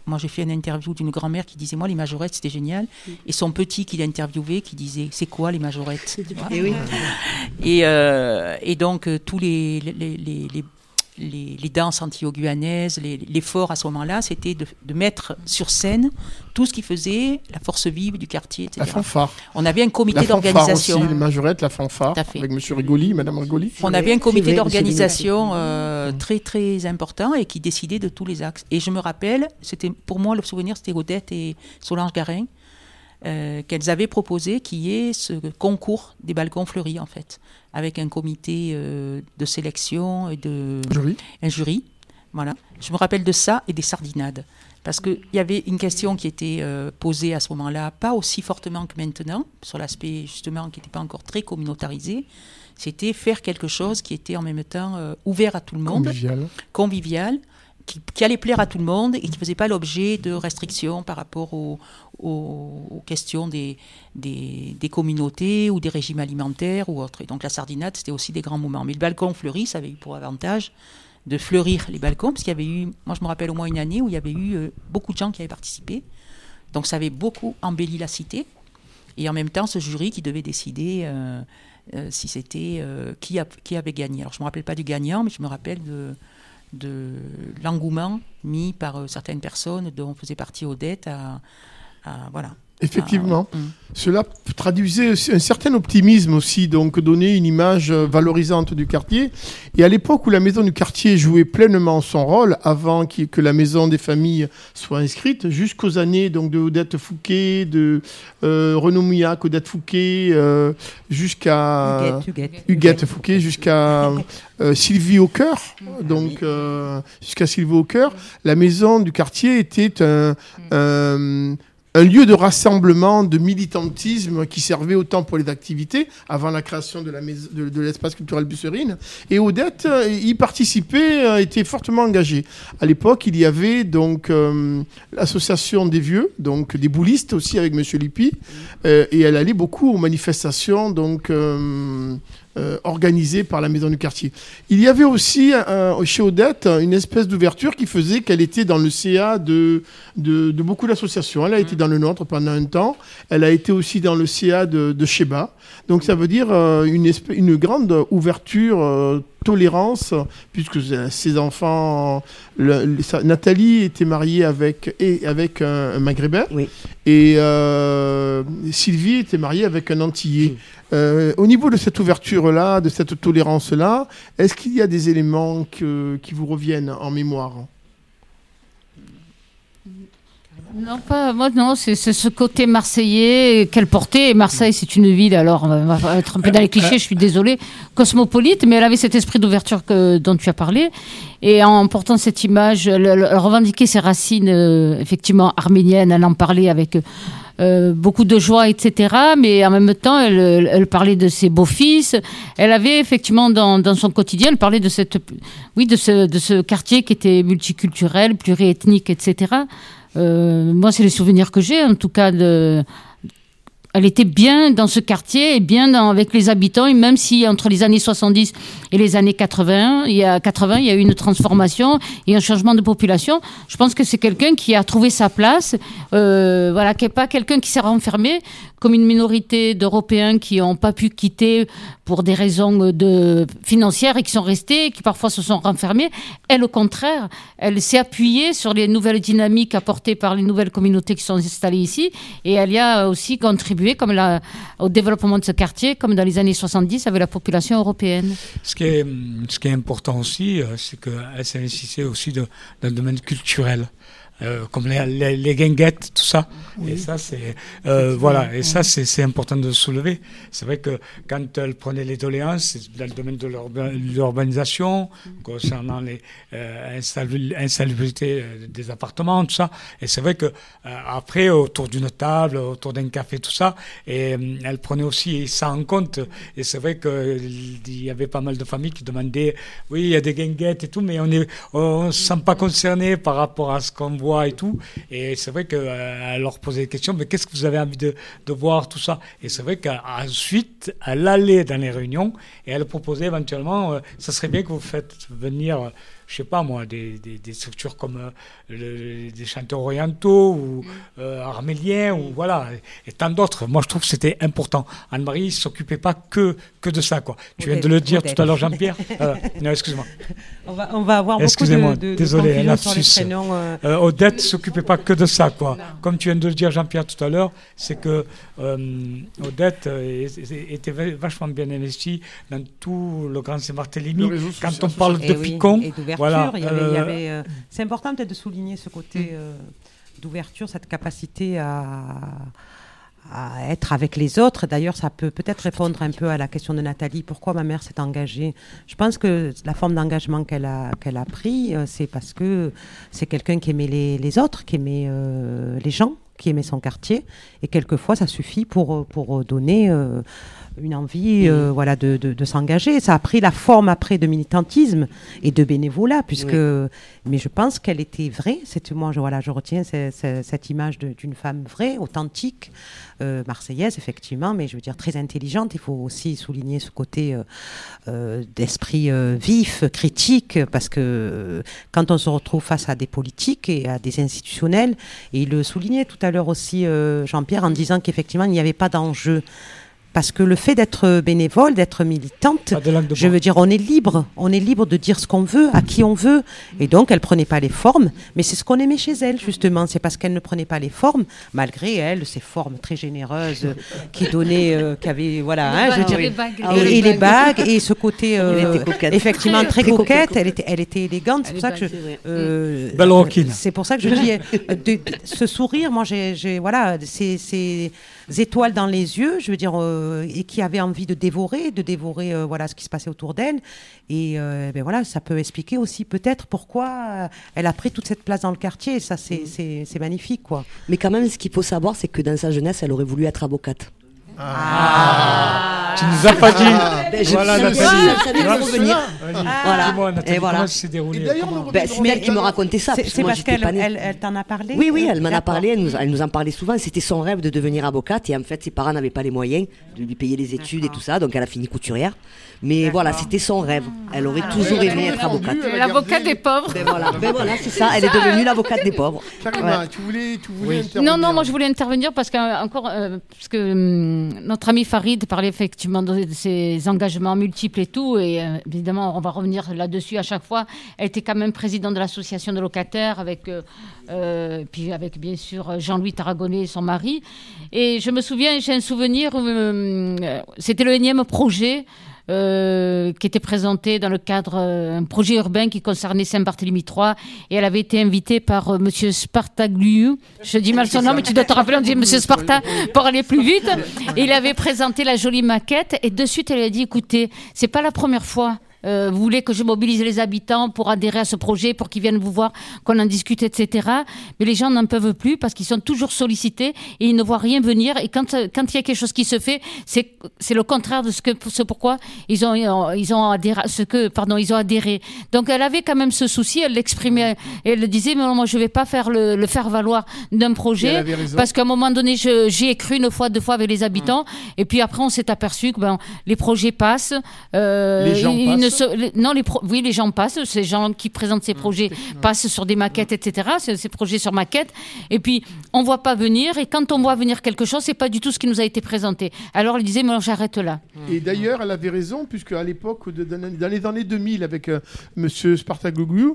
Moi, j'ai fait une interview d'une grand-mère qui disait, moi, les majorettes, c'était génial. Et son petit qu'il a interviewé qui disait, c'est quoi les majorettes? Et oui. Et donc, tous les danses antillo-guyanaises, l'effort à ce moment-là, c'était de mettre sur scène tout ce qui faisait la force vive du quartier, etc. La fanfare. On avait un comité La fanfare d'organisation. aussi, les majorettes, la fanfare, Tout à fait. avec M. Rigoli, Mme Rigoli. On avait un comité C'est vrai, d'organisation très, très important et qui décidait de tous les axes. Et je me rappelle, pour moi, le souvenir, c'était Odette et Solange Garin, qu'elles avaient proposé qu'il y ait ce concours des balcons fleuris, en fait, avec un comité de sélection et un jury. Voilà. Je me rappelle de ça et des sardinades. Parce qu'il y avait une question qui était posée à ce moment-là, pas aussi fortement que maintenant, sur l'aspect justement qui n'était pas encore très communautarisé. C'était faire quelque chose qui était en même temps ouvert à tout le monde, convivial, qui allait plaire à tout le monde et qui ne faisait pas l'objet de restrictions par rapport aux questions des communautés ou des régimes alimentaires ou autres. Et donc la sardinade, c'était aussi des grands moments. Mais le balcon fleuri, ça avait eu pour avantage de fleurir les balcons, parce qu'il y avait eu, moi je me rappelle au moins une année où il y avait eu beaucoup de gens qui avaient participé. Donc ça avait beaucoup embelli la cité. Et en même temps, ce jury qui devait décider si c'était qui avait gagné. Alors je ne me rappelle pas du gagnant, mais je me rappelle de l'engouement mis par certaines personnes dont faisait partie Odette voilà. Effectivement. Cela traduisait un certain optimisme aussi, donc donner une image valorisante du quartier. Et à l'époque où la maison du quartier jouait pleinement son rôle, avant que la maison des familles soit inscrite, jusqu'aux années donc, de Odette Fouquet, de Renaud Mouillac, Odette Fouquet, jusqu'à Huguette Fouquet, jusqu'à Sylvie Aucoeur. Donc, jusqu'à Sylvie Aucoeur, la maison du quartier était un lieu de rassemblement, de militantisme qui servait autant pour les activités, avant la création de l'espace culturel Busserine. Et Odette y participait, était fortement engagée. À l'époque, il y avait donc l'association des vieux, donc des boulistes aussi avec M. Lippi, et elle allait beaucoup aux manifestations donc, organisées par la maison du quartier. Il y avait aussi chez Odette une espèce d'ouverture qui faisait qu'elle était dans le CA de beaucoup d'associations. Elle a été dans le nôtre pendant un temps. Elle a été aussi dans le CA de Sheba. Donc ça veut dire une grande ouverture, tolérance, puisque ses enfants, Nathalie était mariée avec un Maghrébin, oui. Et Sylvie était mariée avec un Antillais. Au niveau de cette ouverture-là, de cette tolérance-là, est-ce qu'il y a des éléments qui vous reviennent en mémoire ? Non, pas moi, non, c'est ce côté marseillais qu'elle portait. Et Marseille, c'est une ville, alors on va être un peu dans les clichés, je suis désolée, cosmopolite, mais elle avait cet esprit d'ouverture dont tu as parlé. Et en portant cette image, elle revendiquait ses racines, effectivement, arméniennes, elle en parlait avec beaucoup de joie, etc. Mais en même temps, elle parlait de ses beaux-fils. Elle avait effectivement dans son quotidien, elle parlait de ce quartier qui était multiculturel, pluriethnique, etc. Moi, c'est les souvenirs que j'ai, en tout cas, elle était bien dans ce quartier et bien avec les habitants, et même si entre les années 70 et les années 80, il y a eu une transformation et un changement de population. Je pense que c'est quelqu'un qui a trouvé sa place, qui n'est pas quelqu'un qui s'est renfermé, comme une minorité d'Européens qui n'ont pas pu quitter pour des raisons financières et qui sont restés, et qui parfois se sont renfermés. Elle, au contraire, elle s'est appuyée sur les nouvelles dynamiques apportées par les nouvelles communautés qui sont installées ici, et elle y a aussi contribué au développement de ce quartier, comme dans les années 70 avec la population européenne. Ce qui est important aussi, c'est qu'elle s'investissait aussi dans le domaine culturel. Comme les guinguettes, tout ça. Oui. Et ça, c'est voilà. Et ça, c'est important de soulever. C'est vrai que quand elle prenait les doléances dans le domaine de l'urbanisation, concernant les insalubrité des appartements, tout ça. Et c'est vrai que après, autour d'une table, autour d'un café, tout ça, et elle prenait aussi ça en compte. Et c'est vrai qu'il y avait pas mal de familles qui demandaient, oui, il y a des guinguettes et tout, mais on ne se sent pas concerné par rapport à ce qu'on voit et tout, et c'est vrai qu'elle leur posait des questions, mais qu'est-ce que vous avez envie de voir, tout ça, et c'est vrai qu'ensuite elle allait dans les réunions et elle proposait éventuellement, ça serait bien que vous faites venir je sais pas moi, des structures comme des chanteurs orientaux ou arméliens, ou voilà, et tant d'autres. Moi, je trouve que c'était important. Anne-Marie ne s'occupait pas que de ça, quoi. Tu viens de le dire tout à l'heure, Jean-Pierre. Non, excuse-moi. On va avoir beaucoup de désolé, confusion sur les lapsus. prénoms. Odette ne s'occupait pas que de ça, quoi. Comme tu viens de le dire, Jean-Pierre, tout à l'heure, c'est que Odette était vachement bien investie dans tout le Grand Saint-Barthélemy. Quand on parle de Picon, et d'ouverture, voilà, c'est important peut-être de souligner ce côté d'ouverture, cette capacité à être avec les autres. D'ailleurs, ça peut peut-être répondre un peu à la question de Nathalie, pourquoi ma mère s'est engagée. Je pense que la forme d'engagement qu'elle a pris, c'est parce que c'est quelqu'un qui aimait les autres, qui aimait les gens, qui aimait son quartier, et quelquefois ça suffit pour donner une envie voilà, de s'engager. Ça a pris la forme après de militantisme et de bénévolat, puisque mais je pense qu'elle était vraie. Moi, je retiens cette image d'une femme vraie, authentique, marseillaise, effectivement, mais je veux dire très intelligente. Il faut aussi souligner ce côté d'esprit vif, critique, parce que quand on se retrouve face à des politiques et à des institutionnels, et il le soulignait tout à l'heure aussi, Jean-Pierre, en disant qu'effectivement, il n'y avait pas d'enjeu. Parce que le fait d'être bénévole, d'être militante, je veux dire, on est libre de dire ce qu'on veut, à qui on veut. Et donc, elle prenait pas les formes, mais c'est ce qu'on aimait chez elle, justement. C'est parce qu'elle ne prenait pas les formes, malgré elle, ces formes très généreuses qui donnaient, qui avaient, voilà, je veux dire, et les bagues, et ce côté, effectivement, très coquette. Elle était élégante. C'est pour ça que belle roquine. C'est pour ça que je dis, ce sourire, moi, voilà, ces étoiles dans les yeux, je veux dire, et qui avait envie de dévorer voilà ce qui se passait autour d'elle. Et ben voilà, ça peut expliquer aussi peut-être pourquoi elle a pris toute cette place dans le quartier. Et ça, c'est magnifique, quoi. Mais quand même, ce qu'il faut savoir, c'est que dans sa jeunesse, elle aurait voulu être avocate. Tu nous as pas dit. Voilà, Nathalie. Revenir. Voilà. Dis-moi, Nathalie, et voilà. comment ça s'est déroulé? C'est elle qui me racontait ça. C'est parce qu'elle t'en a parlé. Oui, elle m'en a parlé. Elle nous en parlait souvent. C'était son rêve de devenir avocate. Et en fait, ses parents n'avaient pas les moyens de lui payer les études et tout ça. Donc, elle a fini couturière. Mais voilà, c'était son rêve. Elle aurait toujours aimé être avocate. L'avocate des pauvres. Ben voilà, c'est ça. Elle est devenue l'avocate des pauvres. Karima, tu voulais intervenir. Non, moi je voulais intervenir parce que notre ami Farid parlait effectivement de ses engagements multiples et tout. Et évidemment, on va revenir là-dessus à chaque fois. Elle était quand même présidente de l'association de locataires puis avec bien sûr Jean-Louis Tarragonnais, son mari. Et je me souviens, j'ai un souvenir, c'était le 1e projet qui était présenté dans le cadre d'un projet urbain qui concernait Saint-Barthélemy 3, et elle avait été invitée par Monsieur Spartagliu. Je dis mal son nom, mais tu dois te rappeler, on dit Monsieur Sparta pour aller plus vite. Et il avait présenté la jolie maquette, et de suite elle a dit, écoutez, c'est pas la première fois. Vous voulez que je mobilise les habitants pour adhérer à ce projet, pour qu'ils viennent vous voir, qu'on en discute, etc. Mais les gens n'en peuvent plus parce qu'ils sont toujours sollicités et ils ne voient rien venir. Et quand il y a quelque chose qui se fait, c'est le contraire de ce pourquoi ils ont adhéré. Donc elle avait quand même ce souci, elle l'exprimait, et elle disait, mais non, moi je vais pas faire le faire valoir d'un projet parce qu'à un moment donné, j'y ai cru 1 fois, 2 fois avec les habitants, et puis après on s'est aperçu que les projets passent. Les gens passent. Oui, les gens passent. Ces gens qui présentent ces projets passent sur des maquettes, etc. Ces projets sur maquettes. Et puis, on ne voit pas venir. Et quand on voit venir quelque chose, ce n'est pas du tout ce qui nous a été présenté. Alors, elle disait, mais j'arrête là. Et d'ailleurs, elle avait raison, puisque à l'époque, dans les années 2000, avec M. Spartagliu...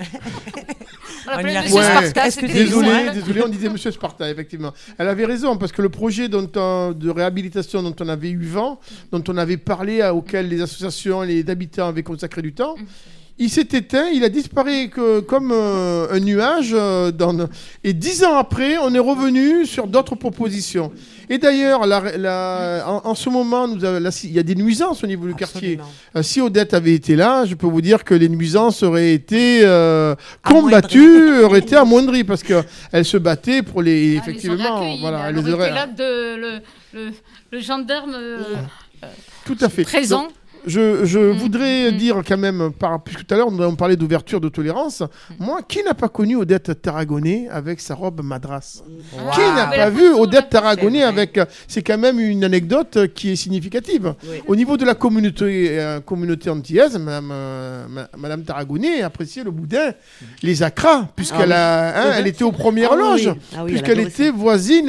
Désolé, on disait M. Sparta, effectivement. Elle avait raison, parce que le projet de réhabilitation dont on avait eu vent, dont on avait parlé, auquel les associations et les habitants avaient consacré du temps, il s'est éteint, il a disparu comme un nuage. Et 10 ans après, on est revenu sur d'autres propositions. Et d'ailleurs, en ce moment, il y a des nuisances au niveau du quartier. Si Odette avait été là, je peux vous dire que les nuisances auraient été combattues, auraient été amoindries, parce qu'elle se battait pour les... effectivement, voilà, le gendarme tout à fait. présent. Je voudrais dire quand même, puisque tout à l'heure nous avons parlé d'ouverture, de tolérance. Moi, qui n'a pas connu Odette Tarragone avec sa robe madras? Qui n'a pas vu Odette Tarragone avec... C'est quand même une anecdote qui est significative. Oui. Au niveau de la communauté antillaise, Madame Tarragone appréciait le boudin, les acras, puisqu'elle elle était aux premières loges, puisqu'elle était voisine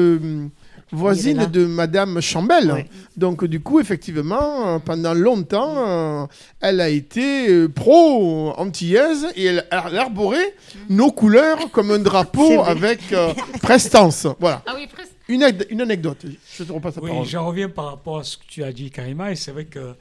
de Madame Chambel. Ouais. Donc du coup, effectivement, pendant longtemps, elle a été pro-antillaise et elle arborait nos couleurs comme un drapeau avec prestance. Voilà. Ah oui, Une anecdote. Je te repasse la parole. Oui, j'en reviens par rapport à ce que tu as dit, Karima, et c'est vrai que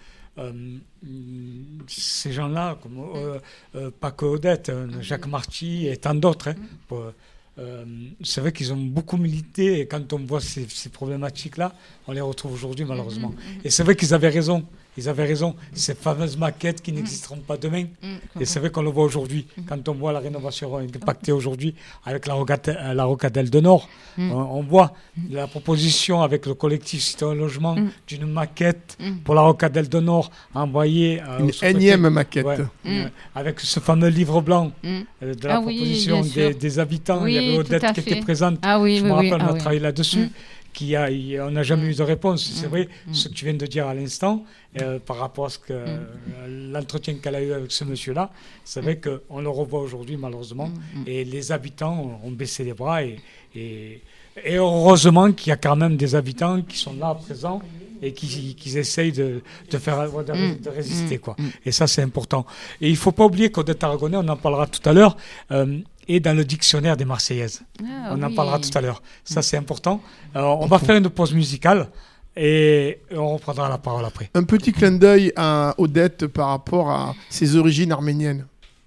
ces gens-là, comme pas que Odette, Jacques Marty et tant d'autres, c'est vrai qu'ils ont beaucoup milité et quand on voit ces problématiques-là, on les retrouve aujourd'hui malheureusement. Et c'est vrai qu'ils avaient raison. Ils avaient raison. Ces fameuses maquettes qui n'existeront pas demain. Et c'est vrai qu'on le voit aujourd'hui. Quand on voit la rénovation impactée aujourd'hui avec la Rocadelle de Nord, on voit la proposition avec le collectif Citoyen Logement d'une maquette pour la Rocadelle de Nord envoyée une énième maquette. Avec ce fameux livre blanc de la proposition des habitants. Oui, il y avait Odette qui était présente. Je me rappelle, on a travaillé là-dessus. On n'a jamais eu de réponse. C'est vrai, ce que tu viens de dire à l'instant, par rapport à l'entretien qu'elle a eu avec ce monsieur-là, c'est vrai qu'on le revoit aujourd'hui malheureusement, et les habitants ont baissé les bras, et heureusement qu'il y a quand même des habitants qui sont là présents et qui essayent de résister, quoi. Et ça, c'est important. Et il ne faut pas oublier qu'Odette Tarragone, on en parlera tout à l'heure, et dans le dictionnaire des Marseillaises. On en parlera tout à l'heure. Ça, c'est important. Alors, on va faire une pause musicale et on reprendra la parole après. Un petit clin d'œil à Odette par rapport à ses origines arméniennes.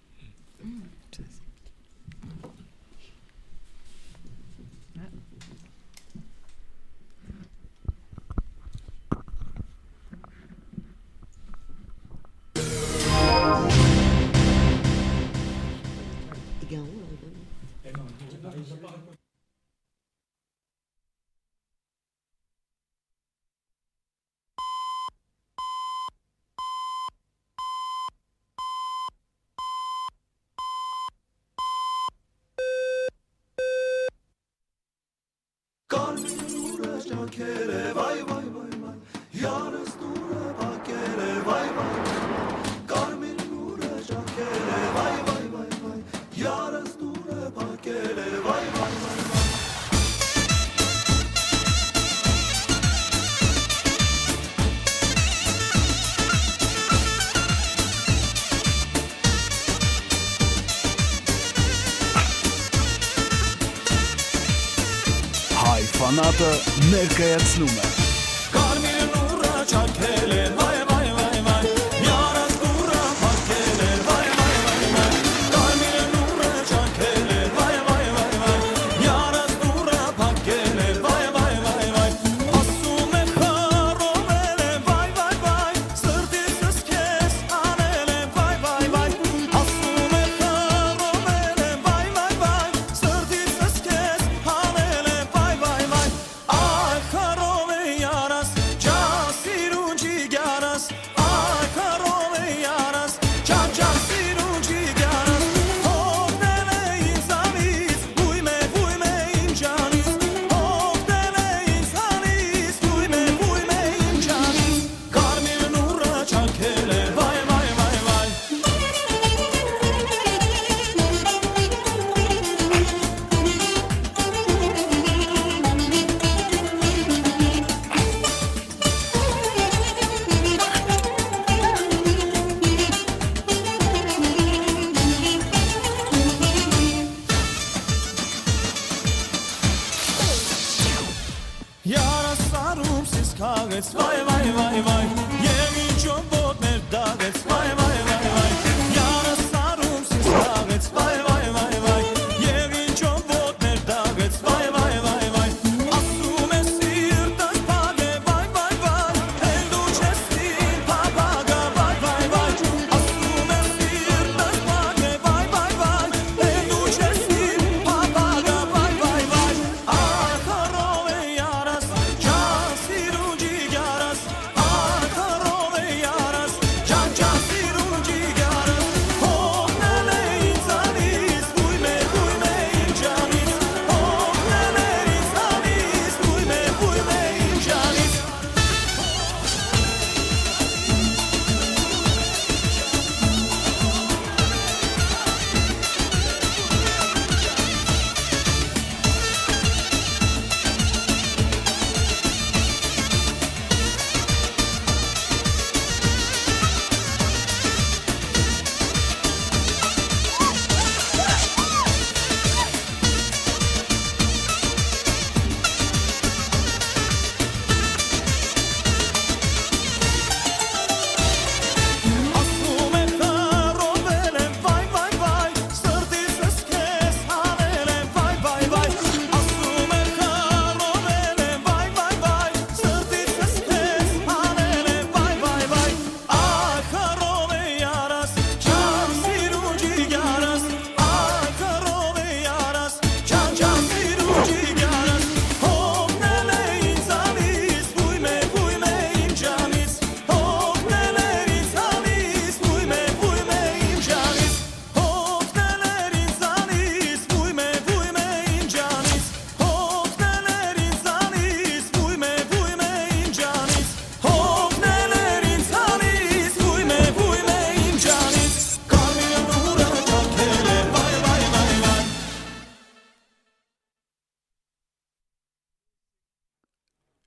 Հայ-ֆանատը ներկայացնում է Կարմիր նուրը չակել է վայ վայ վայ վայ Յարաս դուրը փակել է վայ վայ վայ վայ Կարմիր նուրը չակել է վայ վայ վայ վայ Յարաս դուրը փակել է վայ վայ վայ վայ Ասում է խառովել է վայ վայ վայ Սրտիցս քեզ անել է վայ վայ վայ Ասում է խառովել է վայ վայ վայ Սրտիցս քեզ անել է վայ վայ վայ Ay karove yaras, çasirunci yaras. Ay karove yaras, çasirunci yaras. Hokdele insanis, buyme imcanis. Hokdele insanis, buyme imcanis. Karmir nurra çakele, vay vay vay vay. Yaras sarım siz kağıt vay vay vay vay Yemin çobot merdağıt vay vay vay vay Yaras sarım siz kağıt vay vay vay vay Yemin çobot merdağıt vay vay vay vay Asum esir tas pade vay vay vay El duçestin papaga vay vay vay Asum esir tas pade vay vay vay El duçestin papaga vay vay vay Ay karove yaras Çasirunci yaras Ay karove yaras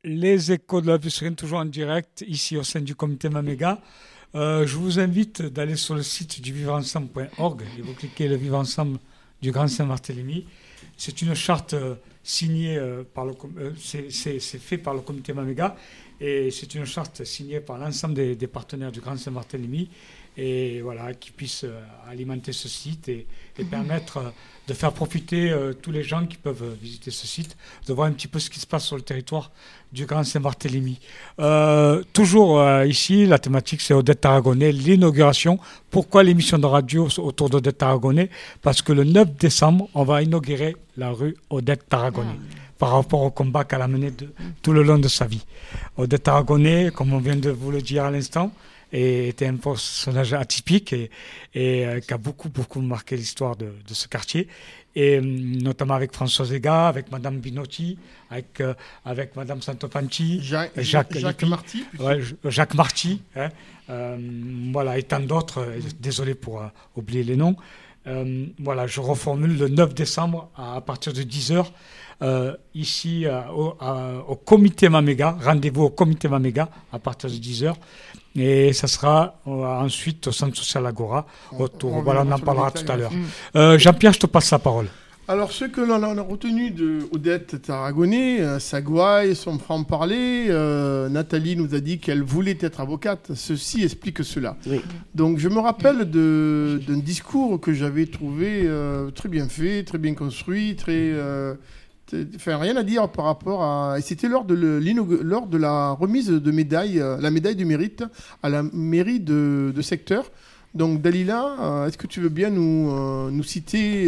Les échos de la Busserine, toujours en direct, ici au sein du comité Maméga. Je vous invite d'aller sur le site du vivre-ensemble.org et vous cliquez le Vivre Ensemble du Grand Saint-Barthélemy. C'est une charte signée par c'est fait par le comité Maméga et c'est une charte signée par l'ensemble des partenaires du Grand Saint-Barthélemy et voilà, qui puisse alimenter ce site et permettre de faire profiter tous les gens qui peuvent visiter ce site, de voir un petit peu ce qui se passe sur le territoire du Grand Saint-Barthélemy. Toujours ici, la thématique c'est Odette Tarragonnais, l'inauguration. Pourquoi l'émission de radio autour d'Odette Tarragonnais? Parce que le 9 décembre, on va inaugurer la rue Odette Tarragonnais. Par rapport au combat qu'elle a mené tout le long de sa vie. Odette Tarragonnais, comme on vient de vous le dire à l'instant, était un personnage atypique et qui a beaucoup marqué l'histoire de ce quartier, et notamment avec François Zega, avec Madame Binotti, avec Madame Santopanci, Jacques Marty. Jacques Marty, hein, voilà, et tant d'autres, désolé pour oublier les noms. Voilà, je reformule le 9 décembre à partir de 10h. Ici au comité Maméga, rendez-vous au comité Maméga à partir de 10h et ça sera ensuite au centre social Agora autour, voilà, on en parlera tout à l'heure. Jean-Pierre, je te passe la parole. Alors, ce que l'on a retenu de Odette Tarragonnais, sa gouaille, son franc-parler, Nathalie nous a dit qu'elle voulait être avocate. Ceci explique cela. Oui. Donc, je me rappelle d'un discours que j'avais trouvé très bien fait, très bien construit, enfin, rien à dire par rapport à... Et c'était lors de la remise de médaille, la médaille du mérite à la mairie de secteur. Donc Dalila, est-ce que tu veux bien nous citer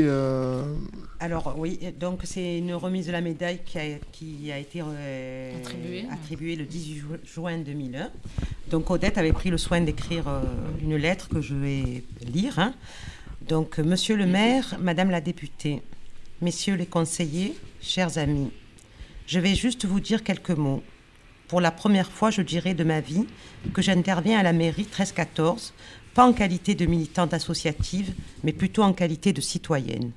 Alors oui, donc c'est une remise de la médaille qui a été attribuée le 18 juin 2001. Donc Odette avait pris le soin d'écrire une lettre que je vais lire. Hein. Donc Monsieur le maire, Madame la députée, Messieurs les conseillers, chers amis, je vais juste vous dire quelques mots. Pour la première fois, je dirais de ma vie que j'interviens à la mairie 13-14, pas en qualité de militante associative, mais plutôt en qualité de citoyenne.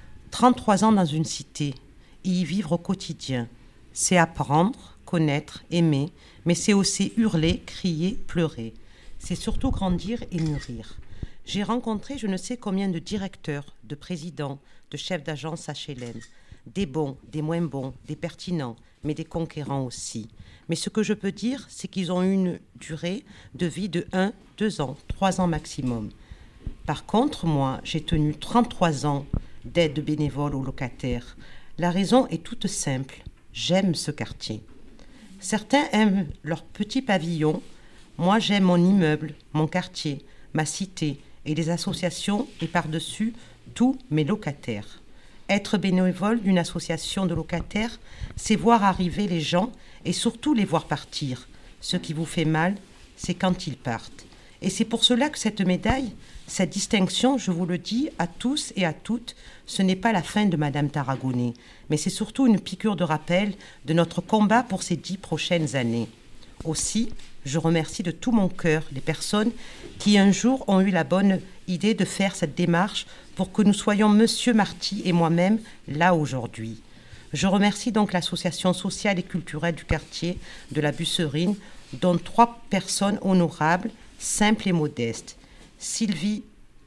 33 ans dans une cité, et y vivre au quotidien, c'est apprendre, connaître, aimer, mais c'est aussi hurler, crier, pleurer. C'est surtout grandir et mûrir. J'ai rencontré je ne sais combien de directeurs, de présidents, de chefs d'agence HLM, des bons, des moins bons, des pertinents, mais des conquérants aussi. Mais ce que je peux dire, c'est qu'ils ont une durée de vie de 1, 2 ans, 3 ans maximum. Par contre, moi, j'ai tenu 33 ans d'aide bénévole aux locataires. La raison est toute simple. J'aime ce quartier. Certains aiment leur petit pavillon. Moi, j'aime mon immeuble, mon quartier, ma cité et les associations et par-dessus tous mes locataires. Être bénévole d'une association de locataires, c'est voir arriver les gens et surtout les voir partir. Ce qui vous fait mal, c'est quand ils partent. Et c'est pour cela que cette médaille, cette distinction, je vous le dis à tous et à toutes, ce n'est pas la fin de Madame Tarragonnais, mais c'est surtout une piqûre de rappel de notre combat pour ces 10 prochaines années. Aussi, je remercie de tout mon cœur les personnes qui un jour ont eu la bonne idée de faire cette démarche pour que nous soyons Monsieur Marty et moi-même là aujourd'hui. Je remercie donc l'association sociale et culturelle du quartier de la Busserine, dont 3 personnes honorables, simples et modestes. Sylvie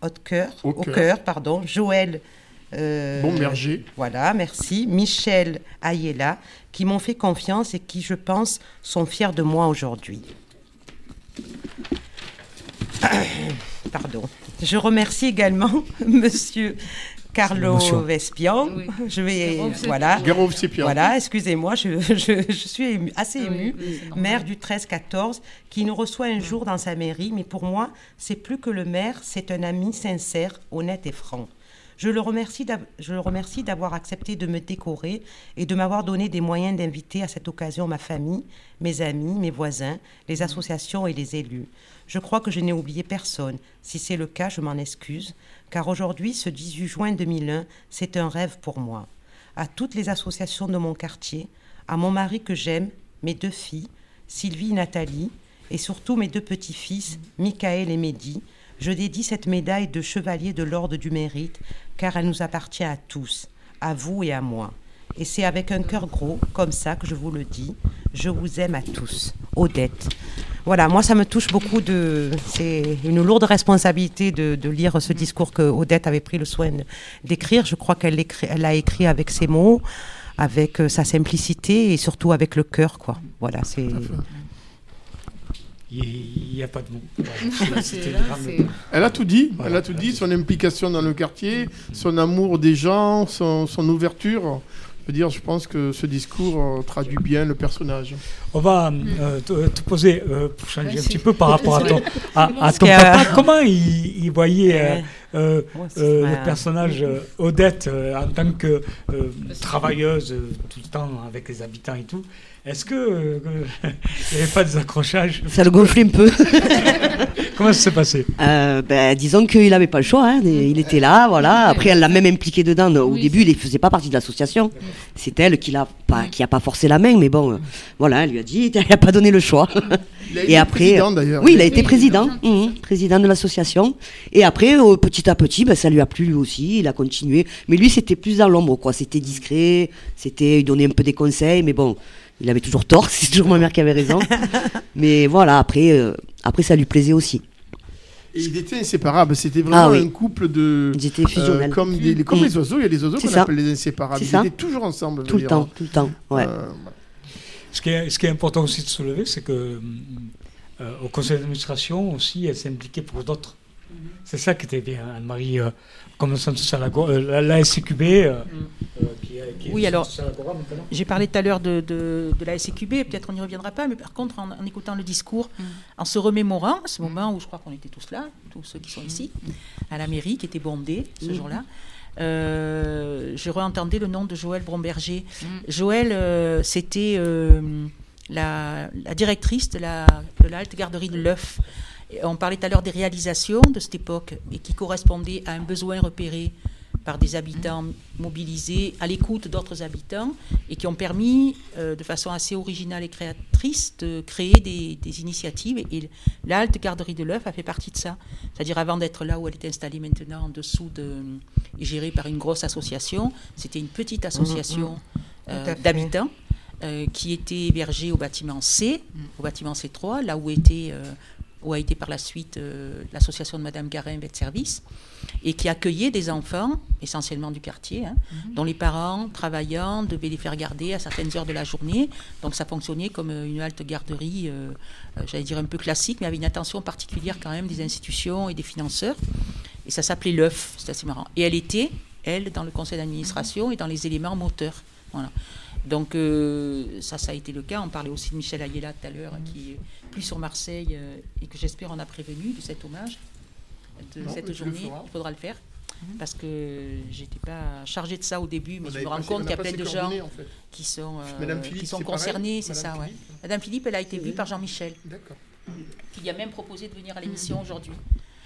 Aucœur, Joël Bomberger. Voilà, merci. Michel Ayela, qui m'ont fait confiance et qui, je pense, sont fiers de moi aujourd'hui. Pardon. Je remercie également Monsieur Carlo Vespian. Oui. Voilà, excusez-moi, je suis assez émue. Maire du 13-14, qui nous reçoit un jour dans sa mairie, mais pour moi, c'est plus que le maire, c'est un ami sincère, honnête et franc. Je le remercie d'avoir accepté de me décorer et de m'avoir donné des moyens d'inviter à cette occasion ma famille, mes amis, mes voisins, les associations et les élus. Je crois que je n'ai oublié personne. Si c'est le cas, je m'en excuse, car aujourd'hui, ce 18 juin 2001, c'est un rêve pour moi. À toutes les associations de mon quartier, à mon mari que j'aime, mes 2 filles, Sylvie et Nathalie, et surtout mes 2 petits-fils, Michael et Mehdi, je dédie cette médaille de chevalier de l'ordre du mérite, car elle nous appartient à tous, à vous et à moi. Et c'est avec un cœur gros, comme ça, que je vous le dis. Je vous aime à tous. Odette. Voilà, moi, ça me touche beaucoup. C'est une lourde responsabilité de lire ce discours que Odette avait pris le soin d'écrire. Je crois qu'elle l'a écrit avec ses mots, avec sa simplicité et surtout avec le cœur, quoi. Voilà, c'est... Il n'y a pas de mots. Elle a tout dit. Elle a tout dit. Son implication dans le quartier, son amour des gens, son ouverture. Je pense que ce discours traduit bien le personnage. On va te poser, pour changer un petit peu par rapport à ton papa, comment il voyait le personnage Odette en tant que travailleuse tout le temps avec les habitants et tout. Est-ce que il n'y avait pas des accrochages? Ça le gonflait un peu. Comment ça s'est passé? Disons qu'il n'avait pas le choix. Hein. Il était là, voilà. Après, elle l'a même impliqué dedans. Au début, il ne faisait pas partie de l'association. C'est elle qui a pas forcé la main. Mais bon, voilà, elle lui a dit, elle n'a pas donné le choix. Il a été président, d'ailleurs. Oui, il a été président. Président de l'association. Et après, petit à petit, ça lui a plu lui aussi. Il a continué. Mais lui, c'était plus dans l'ombre, quoi. C'était discret. Il donnait un peu des conseils. Mais bon... Il avait toujours tort, c'est toujours ma mère qui avait raison. Mais voilà, après, ça lui plaisait aussi. Et ils étaient inséparables, c'était vraiment un couple de... Ils étaient fusionnels. Comme les oiseaux, il y a des oiseaux qu'on appelle les inséparables. Ils étaient toujours ensemble. Tout le temps, ouais. Ce qui est important aussi de soulever, c'est que au conseil d'administration aussi, elle s'est impliquée pour d'autres. C'est ça qui était bien, Anne-Marie, comme la SCQB. Oui, alors, j'ai parlé tout à l'heure de la SCQB, peut-être on n'y reviendra pas, mais par contre, en écoutant le discours, en se remémorant, à ce moment où je crois qu'on était tous là, tous ceux qui sont ici, à la mairie, qui était bondée ce jour-là, je réentendais le nom de Joëlle Bromberger. Joëlle, c'était la directrice de la halte garderie de l'œuf. On parlait tout à l'heure des réalisations de cette époque et qui correspondaient à un besoin repéré par des habitants mobilisés à l'écoute d'autres habitants et qui ont permis, de façon assez originale et créatrice, de créer des initiatives. Et la halte garderie de l'œuf a fait partie de ça. C'est-à-dire, avant d'être là où elle est installée maintenant, en dessous et gérée par une grosse association, c'était une petite association d'habitants qui était hébergée au bâtiment C, au bâtiment C3, là où a été par la suite l'association de Madame Garin Vet Service, et qui accueillait des enfants, essentiellement du quartier, dont les parents, travaillant, devaient les faire garder à certaines heures de la journée. Donc ça fonctionnait comme une halte garderie, j'allais dire un peu classique, mais avec une attention particulière quand même des institutions et des financeurs. Et ça s'appelait l'œuf, c'est assez marrant. Et elle était, dans le conseil d'administration et dans les éléments moteurs. Voilà. Donc ça a été le cas. On parlait aussi de Michel Ayala tout à l'heure, qui est plus sur Marseille et que j'espère on a prévenu de cet hommage, cette journée. Il faudra le faire parce que j'étais pas chargée de ça au début, mais je me rends compte qu'il y a plein de gens qui sont concernés. C'est ça, ouais. Madame Philippe, elle a été vue par Jean-Michel. D'accord. Il a même proposé de venir à l'émission aujourd'hui.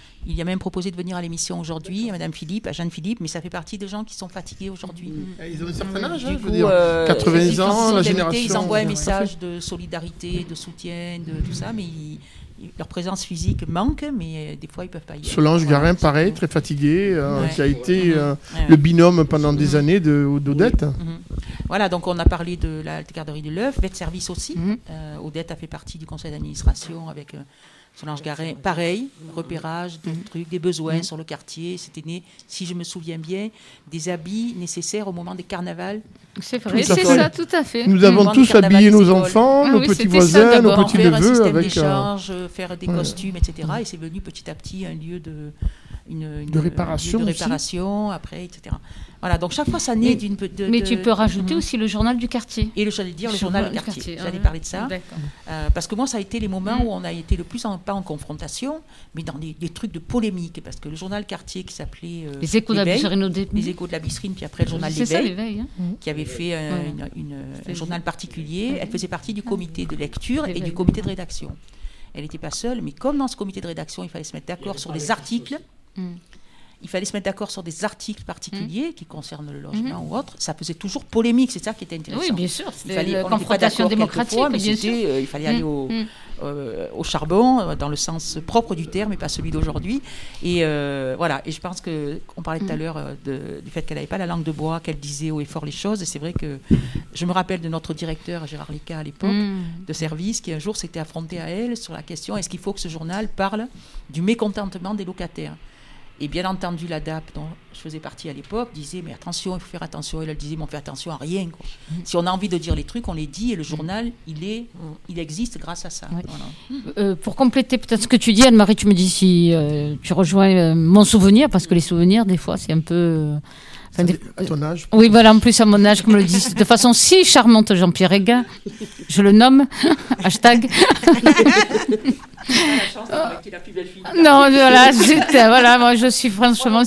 Madame Philippe, à Jeanne Philippe, mais ça fait partie de gens qui sont fatigués aujourd'hui. Ils ont un certain âge, je veux dire, 80 ans, la génération. Ils envoient un message de solidarité, de soutien, de tout ça, mais leur présence physique manque, mais des fois ils ne peuvent pas y aller. Solange Garin, pareil, très fatiguée, qui a été le binôme pendant des années d'Odette. Voilà, donc on a parlé de la garderie de l'œuf, Vet Service aussi. Odette a fait partie du conseil d'administration avec... Solange Garin, pareil, repérage, des besoins sur le quartier. C'était né, si je me souviens bien, des habits nécessaires au moment des carnavals. C'est vrai, c'est ça, tout à fait. Nous avons tous habillé nos enfants, nos petits voisins, nos petits neveux. Faire un système d'échange, faire des costumes, etc. Et c'est devenu petit à petit un lieu de réparation, après, etc. Voilà, donc chaque fois ça naît d'une... Mais tu peux rajouter aussi le journal du quartier. Et le journal du quartier. J'allais parler de ça. Parce que moi, ça a été les moments où on a été le plus, pas en confrontation, mais dans des trucs de polémique. Parce que le journal quartier qui s'appelait... Les Échos de la Bisserine. Les Échos de la Bisserine, puis après le journal L'Éveil, qui avait fait un journal particulier. Elle faisait partie du comité de lecture et du comité de rédaction. Elle n'était pas seule, mais comme dans ce comité de rédaction, il fallait se mettre d'accord sur les articles... il fallait se mettre d'accord sur des articles particuliers qui concernent le logement ou autre. Ça faisait toujours polémique, c'est ça qui était intéressant. Oui, bien sûr. Il fallait La on n'était pas confrontation d'accord démocratique, quelquefois, mais bien sûr. il fallait aller au charbon, dans le sens propre du terme, et pas celui d'aujourd'hui. Et voilà. Et je pense qu'on parlait tout à l'heure du fait qu'elle n'avait pas la langue de bois, qu'elle disait haut et fort les choses. Et c'est vrai que je me rappelle de notre directeur, Gérard Lica, à l'époque, de service, qui un jour s'était affronté à elle sur la question, est-ce qu'il faut que ce journal parle du mécontentement des locataires ? Et bien entendu, la DAP, dont je faisais partie à l'époque, disait, mais attention, il faut faire attention. Et elle disait, mais on fait attention à rien, quoi. Si on a envie de dire les trucs, on les dit. Et le journal, il existe grâce à ça. Ouais. Voilà. Pour compléter peut-être ce que tu dis, Anne-Marie, tu me dis si tu rejoins mon souvenir, parce que les souvenirs, des fois, c'est un peu... À ton âge. Oui, voilà, en plus à mon âge, comme le dit de façon si charmante Jean-Pierre Héguin, je le nomme, hashtag. Non, voilà, voilà, moi je suis franchement...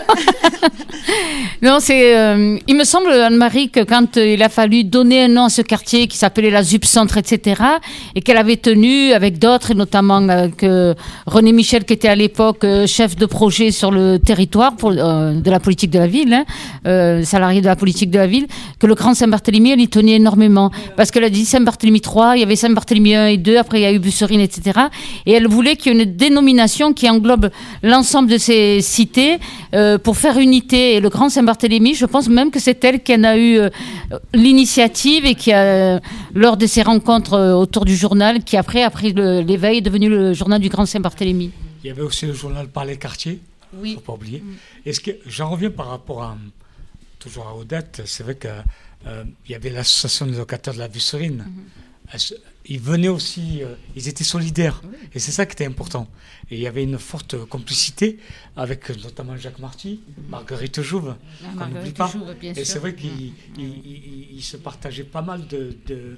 Non, il me semble, Anne-Marie, que quand il a fallu donner un nom à ce quartier qui s'appelait la ZUP Centre, etc., et qu'elle avait tenu avec d'autres, et notamment avec René Michel, qui était à l'époque chef de projet sur le territoire de la politique de la ville, salarié de la politique de la ville, que le Grand Saint-Barthélemy, elle y tenait énormément. Parce qu'elle a dit Saint-Barthélemy 3, il y avait Saint-Barthélemy 1 et 2, après il y a eu Busserine, etc. Et elle voulait qu'il y ait une dénomination qui englobe l'ensemble de ces cités pour faire unité. Et le Grand Saint-Barthélemy, je pense même que c'est elle qui en a eu l'initiative et qui a, lors de ces rencontres autour du journal, qui après a pris l'éveil, est devenu le journal du Grand Saint-Barthélemy. Il y avait aussi le journal Par les quartiers, il ne faut pas oublier. Est-ce que j'en reviens par rapport à, toujours à Odette, c'est vrai qu'il y avait l'association des locataires de la Busserine. Ils venaient aussi, ils étaient solidaires. Et c'est ça qui était important. Et il y avait une forte complicité avec notamment Jacques Marty, Marguerite Jouve, qu'on n'oublie pas. Jouve, bien et sûr. c'est vrai qu'ils se partageaient pas mal de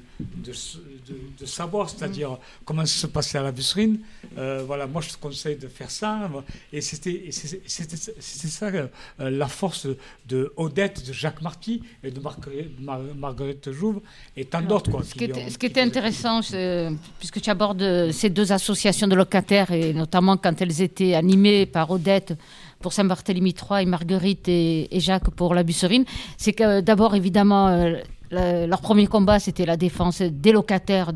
savoir, c'est-à-dire comment ça se passait à la Busserine. Voilà, moi je te conseille de faire ça. Et c'était ça la force de Odette, de Jacques Marty et de Marguerite Jouve et tant d'autres. Ce qui était intéressant, puisque tu abordes ces deux associations de locataires, et notamment quand elles étaient animées par Odette pour Saint-Barthélemy 3 et Marguerite et Jacques pour la Busserine, c'est que d'abord, évidemment, leur premier combat, c'était la défense des locataires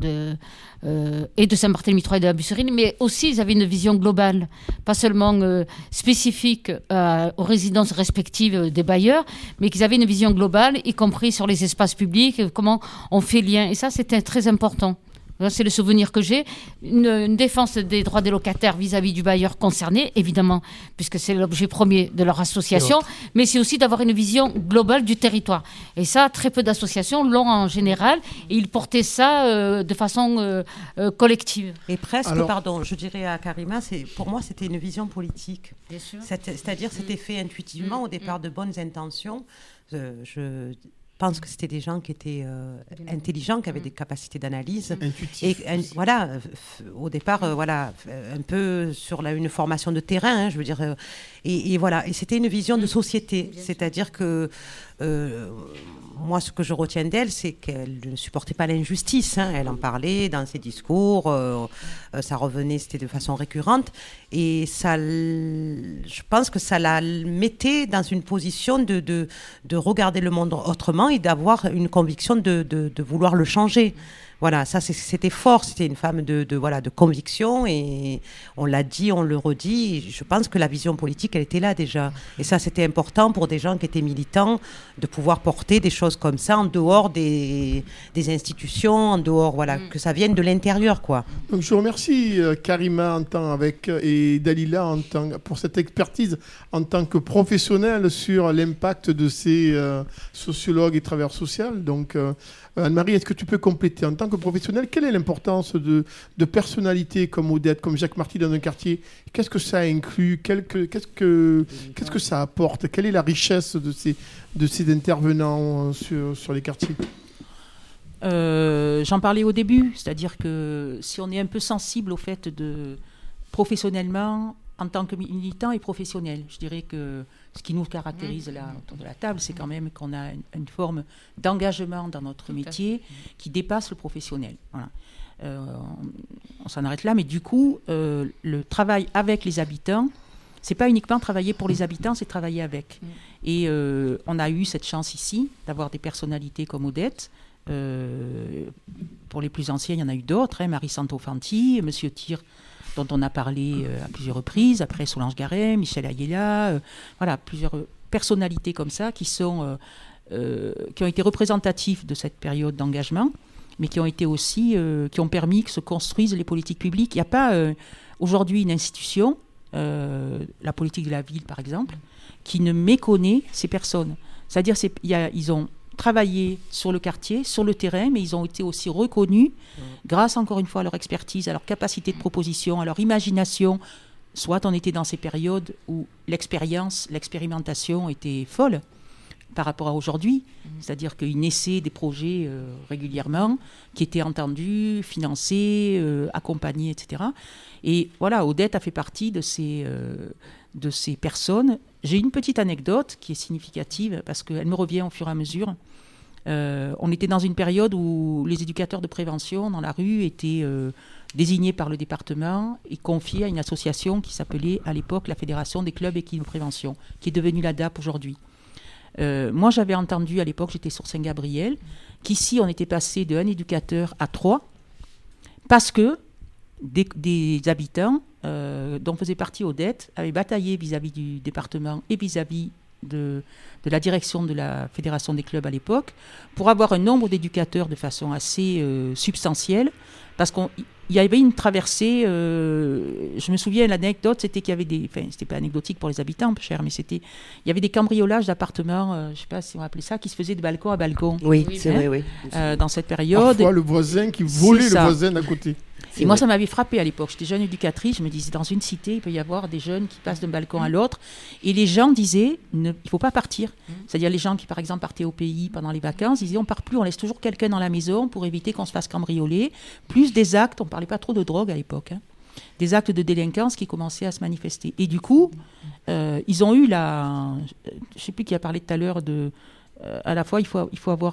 et de Saint-Barthélemy 3 et de la Busserine, mais aussi ils avaient une vision globale, pas seulement spécifique aux résidences respectives des bailleurs, mais qu'ils avaient une vision globale, y compris sur les espaces publics, comment on fait lien. Et ça, c'était très important. C'est le souvenir que j'ai. Une défense des droits des locataires vis-à-vis du bailleur concerné, évidemment, puisque c'est l'objet premier de leur association, mais c'est aussi d'avoir une vision globale du territoire. Et ça, très peu d'associations l'ont en général, et ils portaient ça de façon collective. Et presque, je dirais à Karima, pour moi, c'était une vision politique. Bien sûr. C'est-à-dire, c'était fait intuitivement, au départ de bonnes intentions. Je pense que c'était des gens qui étaient intelligents, qui avaient des capacités d'analyse. Intuitif. Et voilà, au départ, un peu sur une formation de terrain, je veux dire. Et voilà, et c'était une vision de société. C'est-à-dire que moi, ce que je retiens d'elle, c'est qu'elle ne supportait pas l'injustice. Elle en parlait dans ses discours, ça revenait, c'était de façon récurrente. Et ça, je pense que ça la mettait dans une position de regarder le monde autrement et d'avoir une conviction de vouloir le changer. Voilà, ça c'était fort, c'était une femme de conviction, et on l'a dit, on le redit, et je pense que la vision politique, elle était là déjà. Et ça, c'était important pour des gens qui étaient militants, de pouvoir porter des choses comme ça en dehors des institutions, en dehors, que ça vienne de l'intérieur, quoi. Donc je remercie Karima et Dalila pour cette expertise en tant que professionnelle sur l'impact de ces sociologues et travailleurs sociaux. Donc Anne-Marie, est-ce que tu peux compléter en tant que professionnelle, quelle est l'importance de personnalités comme Odette, comme Jacques Marty dans un quartier? Qu'est-ce que ça inclut? Qu'est-ce que ça apporte? Quelle est la richesse de ces intervenants sur les quartiers? J'en parlais au début, c'est-à-dire que si on est un peu sensible au fait de professionnellement, en tant que militant et professionnel, je dirais que ce qui nous caractérise là autour de la table, c'est quand même qu'on a une forme d'engagement dans notre métier qui dépasse le professionnel. Voilà. On s'en arrête là, mais du coup, le travail avec les habitants c'est pas uniquement travailler pour les habitants, c'est travailler avec. Et on a eu cette chance ici d'avoir des personnalités comme Odette. Pour les plus anciens, il y en a eu d'autres, Marie Santo-Fanti, Monsieur Tir, dont on a parlé à plusieurs reprises, après Solange Garet, Michel Ayala, voilà, plusieurs personnalités comme ça qui ont été représentatifs de cette période d'engagement, mais qui ont été aussi, qui ont permis que se construisent les politiques publiques. Il n'y a pas aujourd'hui une institution, la politique de la ville par exemple, qui ne méconnaît ces personnes. C'est-à-dire ils ont travaillé sur le quartier, sur le terrain, mais ils ont été aussi reconnus grâce encore une fois à leur expertise, à leur capacité de proposition, à leur imagination. Soit on était dans ces périodes où l'expérimentation était folle par rapport à aujourd'hui, c'est-à-dire qu'ils naissaient des projets régulièrement, qui étaient entendus, financés, accompagnés, etc. Et voilà, Odette a fait partie de ces personnes. J'ai une petite anecdote qui est significative, parce qu'elle me revient au fur et à mesure. On était dans une période où les éducateurs de prévention dans la rue étaient désignés par le département et confiés à une association qui s'appelait à l'époque la Fédération des clubs équines de prévention, qui est devenue la DAP aujourd'hui. Moi, j'avais entendu à l'époque, j'étais sur Saint-Gabriel, qu'ici on était passé de 1 éducateur à 3, parce que des habitants dont faisait partie Odette avaient bataillé vis-à-vis du département et vis-à-vis de la direction de la Fédération des clubs à l'époque, pour avoir un nombre d'éducateurs de façon assez substantielle, parce qu'il y avait une traversée, je me souviens, l'anecdote, c'était qu'il y avait c'était pas anecdotique pour les habitants, peu cher, mais il y avait des cambriolages d'appartements, je ne sais pas si on appelait ça, qui se faisaient de balcon à balcon. Oui, c'est vrai, oui. Dans cette période. Parfois, le voisin qui volait le voisin d'à côté. Et moi, ça m'avait frappé à l'époque. J'étais jeune éducatrice, je me disais, dans une cité, il peut y avoir des jeunes qui passent d'un balcon à l'autre. Et les gens disaient, il ne faut pas partir. C'est-à-dire les gens qui, par exemple, partaient au pays pendant les vacances, ils disaient, on ne part plus, on laisse toujours quelqu'un dans la maison pour éviter qu'on se fasse cambrioler. Plus des actes, on ne parlait pas trop de drogue à l'époque, des actes de délinquance qui commençaient à se manifester. Et du coup, ils ont eu je ne sais plus qui a parlé tout à l'heure à la fois, il faut avoir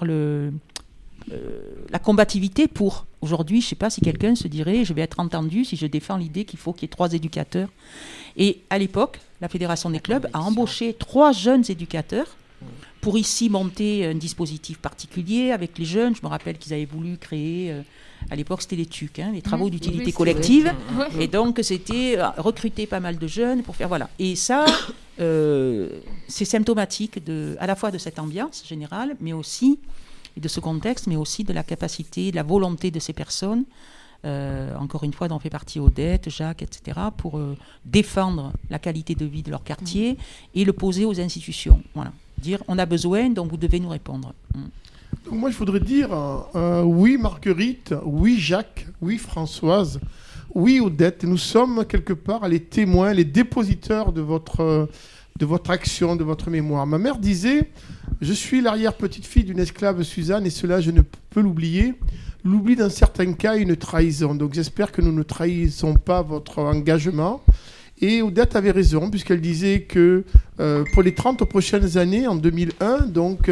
la combativité pour. Aujourd'hui, je ne sais pas si quelqu'un se dirait je vais être entendu si je défends l'idée qu'il faut qu'il y ait 3 éducateurs. Et à l'époque, la Fédération des clubs a embauché 3 jeunes éducateurs pour ici monter un dispositif particulier avec les jeunes. Je me rappelle qu'ils avaient voulu créer, à l'époque c'était les TUC, les travaux d'utilité collective. Et donc c'était recruter pas mal de jeunes pour faire voilà. Et ça, c'est symptomatique à la fois de cette ambiance générale, mais aussi et de ce contexte, mais aussi de la capacité, de la volonté de ces personnes, encore une fois, dont fait partie Odette, Jacques, etc., pour défendre la qualité de vie de leur quartier et le poser aux institutions. Voilà. Dire, on a besoin, donc vous devez nous répondre. Donc moi, je voudrais dire oui Marguerite, oui Jacques, oui Françoise, oui Odette. Nous sommes quelque part les témoins, les dépositeurs de votre action, de votre mémoire. Ma mère disait, je suis l'arrière-petite-fille d'une esclave Suzanne et cela, je ne peux l'oublier. L'oubli, dans certains cas, est une trahison. Donc j'espère que nous ne trahissons pas votre engagement. Et Odette avait raison, puisqu'elle disait que pour les 30 prochaines années, en 2001, donc,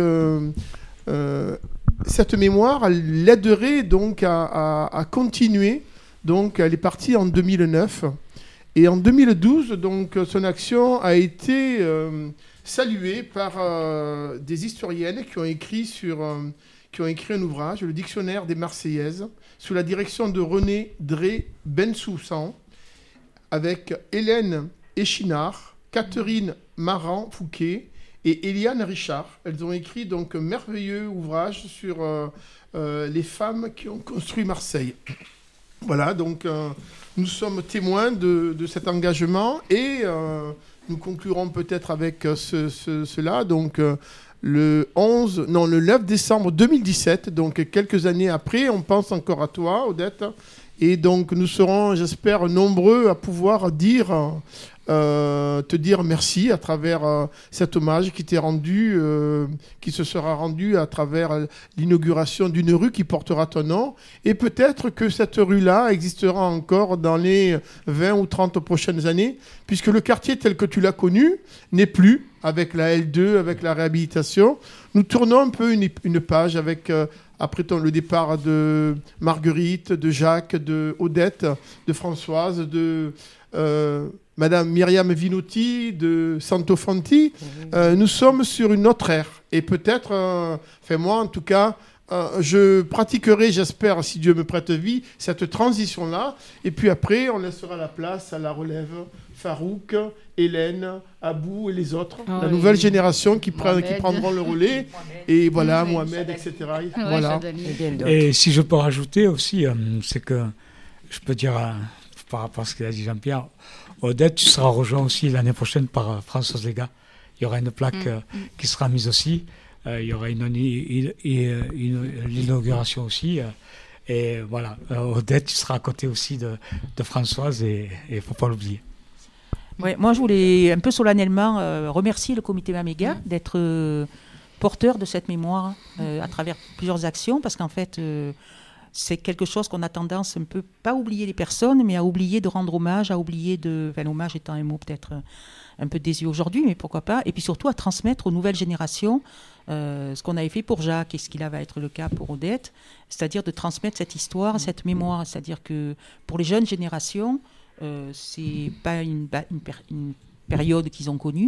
cette mémoire l'aiderait donc à continuer. Donc elle est partie en 2009. Et en 2012, donc, son action a été saluée par des historiennes qui ont écrit un ouvrage, le Dictionnaire des Marseillaises, sous la direction de René Dré Bensoussan, avec Hélène Échinard, Catherine Maran-Fouquet et Eliane Richard. Elles ont écrit donc un merveilleux ouvrage sur les femmes qui ont construit Marseille. Voilà, donc nous sommes témoins de cet engagement et nous conclurons peut-être avec cela. Donc le 9 décembre 2017, donc quelques années après, on pense encore à toi, Odette. Et donc nous serons, j'espère, nombreux à pouvoir te dire merci à travers cet hommage qui t'est rendu, qui se sera rendu à travers l'inauguration d'une rue qui portera ton nom. Et peut-être que cette rue-là existera encore dans les 20 ou 30 prochaines années, puisque le quartier tel que tu l'as connu n'est plus, avec la L2, avec la réhabilitation. Nous tournons un peu une page avec... après le départ de Marguerite, de Jacques, de Odette, de Françoise, de Madame Myriam Vinotti de Santo Fanti, nous sommes sur une autre ère. Et peut-être, moi en tout cas, je pratiquerai, j'espère, si Dieu me prête vie, cette transition-là. Et puis après, on laissera la place à la relève, Farouk, Hélène, Abou et les autres, la nouvelle génération qui prendront le relais. Et voilà, Mohamed, etc. Voilà. Et si je peux rajouter aussi, c'est que je peux dire, par rapport à ce qu'il a dit Jean-Pierre, Odette, tu seras rejoint aussi l'année prochaine par Françoise Lega. Il y aura une plaque qui sera mise aussi. Il y aura l'inauguration aussi. Et voilà, Odette, tu seras à côté aussi de Françoise et il ne faut pas l'oublier. Ouais, moi, je voulais un peu solennellement remercier le comité Maméga d'être porteur de cette mémoire à travers plusieurs actions, parce qu'en fait, c'est quelque chose qu'on a tendance un peu, pas à oublier les personnes, mais à oublier de rendre hommage, l'hommage étant un mot peut-être un peu désuet aujourd'hui, mais pourquoi pas, et puis surtout à transmettre aux nouvelles générations ce qu'on avait fait pour Jacques et ce qui là va être le cas pour Odette, c'est-à-dire de transmettre cette histoire, cette mémoire, c'est-à-dire que pour les jeunes générations, c'est pas une période qu'ils ont connue,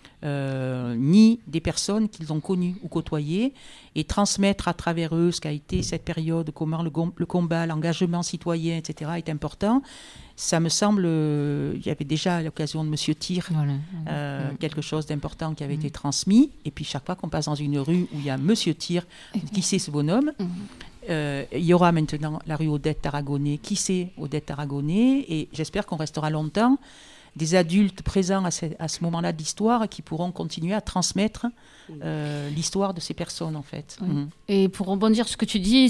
ni des personnes qu'ils ont connues ou côtoyées, et transmettre à travers eux ce qu'a été cette période, comment le combat, l'engagement citoyen, etc. est important. Ça me semble, il y avait déjà à l'occasion de Monsieur Tir, quelque chose d'important qui avait été transmis, et puis chaque fois qu'on passe dans une rue où il y a Monsieur Tir, qui c'est ce bonhomme, il y aura maintenant la rue Odette Tarragonnais, qui c'est Odette Tarragonnais, et j'espère qu'on restera longtemps des adultes présents à ce moment-là de l'histoire qui pourront continuer à transmettre l'histoire de ces personnes, en fait. Oui. Et pour rebondir sur ce que tu dis,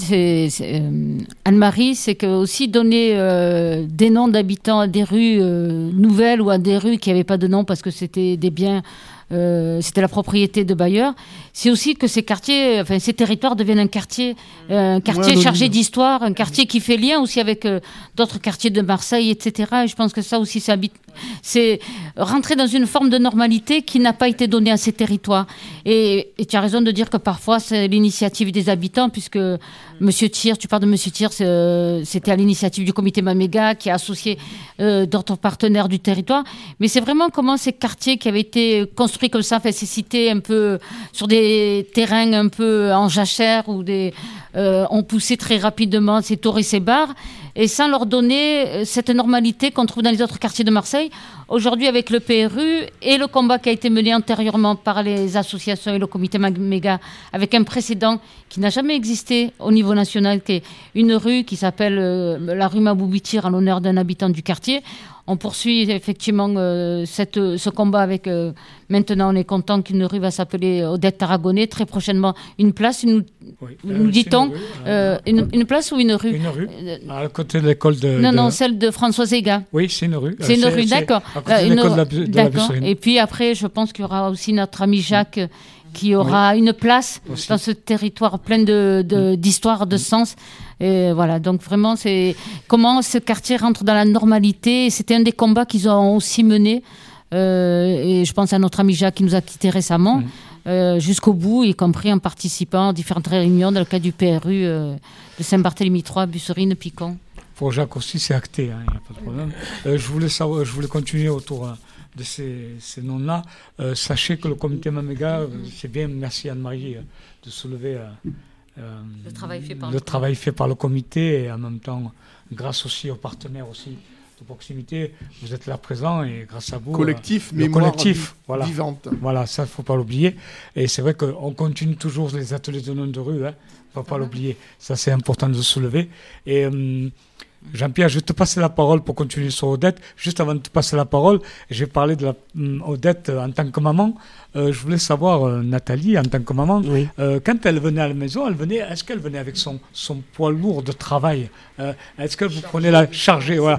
Anne-Marie, c'est que aussi donner des noms d'habitants à des rues nouvelles ou à des rues qui n'avaient pas de nom parce que c'était des biens, c'était la propriété de bailleurs, c'est aussi que ces quartiers, ces territoires deviennent un quartier chargé d'histoire, un quartier qui fait lien aussi avec d'autres quartiers de Marseille, etc. Et je pense que ça aussi, c'est rentrer dans une forme de normalité qui n'a pas été donnée à ces territoires. Et tu as raison de dire que parfois c'est l'initiative des habitants, puisque Monsieur Tir, tu parles de Monsieur Tir, c'était à l'initiative du comité Maméga qui a associé d'autres partenaires du territoire. Mais c'est vraiment comment ces quartiers qui avaient été construits comme ça, ces cités un peu sur des terrains un peu en jachère ou ont poussé très rapidement ces tours et ces bars, et sans leur donner cette normalité qu'on trouve dans les autres quartiers de Marseille. Aujourd'hui, avec le PRU et le combat qui a été mené antérieurement par les associations et le comité Maméga, avec un précédent qui n'a jamais existé au niveau national, qui est une rue qui s'appelle la rue Maboubitir en l'honneur d'un habitant du quartier. On poursuit effectivement ce combat avec... maintenant, on est content qu'une rue va s'appeler Odette Tarragonnais. Très prochainement, une place, nous dit-on. Une place ou une rue? Une rue, à côté de l'école de... Non, celle de Françoise Ega. Oui, c'est une rue. C'est une rue, d'accord. À côté de l'école de la Busserine. Et puis après, je pense qu'il y aura aussi notre ami Jacques qui aura une place aussi dans ce territoire plein d'histoire, de sens. Et voilà, donc vraiment, c'est comment ce quartier rentre dans la normalité. C'était un des combats qu'ils ont aussi mené. Et je pense à notre ami Jacques qui nous a quittés récemment, jusqu'au bout, y compris en participant à différentes réunions dans le cadre du PRU de Saint-Barthélemy 3, Busserine, Picon. Pour Jacques aussi, c'est acté, il n'y a pas de problème. Je voulais continuer autour de ces noms-là. Sachez que le comité Maméga, c'est bien, merci Anne-Marie de soulever le travail fait par le comité, et en même temps, grâce aussi aux partenaires aussi de proximité, vous êtes là présents, et grâce à vous... mémoire voilà. Vivante. Voilà, ça, il ne faut pas l'oublier. Et c'est vrai qu'on continue toujours les ateliers de noms de rue, il ne faut pas l'oublier. Ça, c'est important de soulever. Et... Jean-Pierre, je vais te passer la parole pour continuer sur Odette. Juste avant de te passer la parole, je vais parler de Odette en tant que maman. Je voulais savoir, Nathalie, en tant que maman, quand elle venait à la maison, est-ce qu'elle venait avec son poids lourd de travail? Est-ce que vous prenez la chargée, voilà.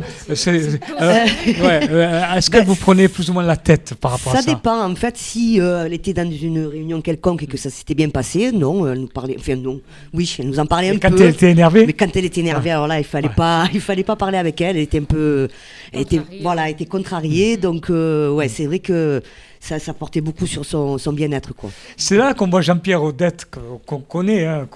Est-ce que vous prenez plus ou moins la tête par rapport à ça? Ça dépend. En fait, si elle était dans une réunion quelconque et que ça s'était bien passé, non, elle nous parlait. Enfin, non. Oui, elle nous en parlait un peu. Quand elle était énervée? Mais quand elle était énervée, alors là, il fallait pas parler avec elle. Elle était un peu, elle était contrariée. Donc, c'est vrai que ça portait beaucoup sur son bien-être, quoi. C'est là qu'on voit Jean-Pierre Odette, qu'on connaît, hein,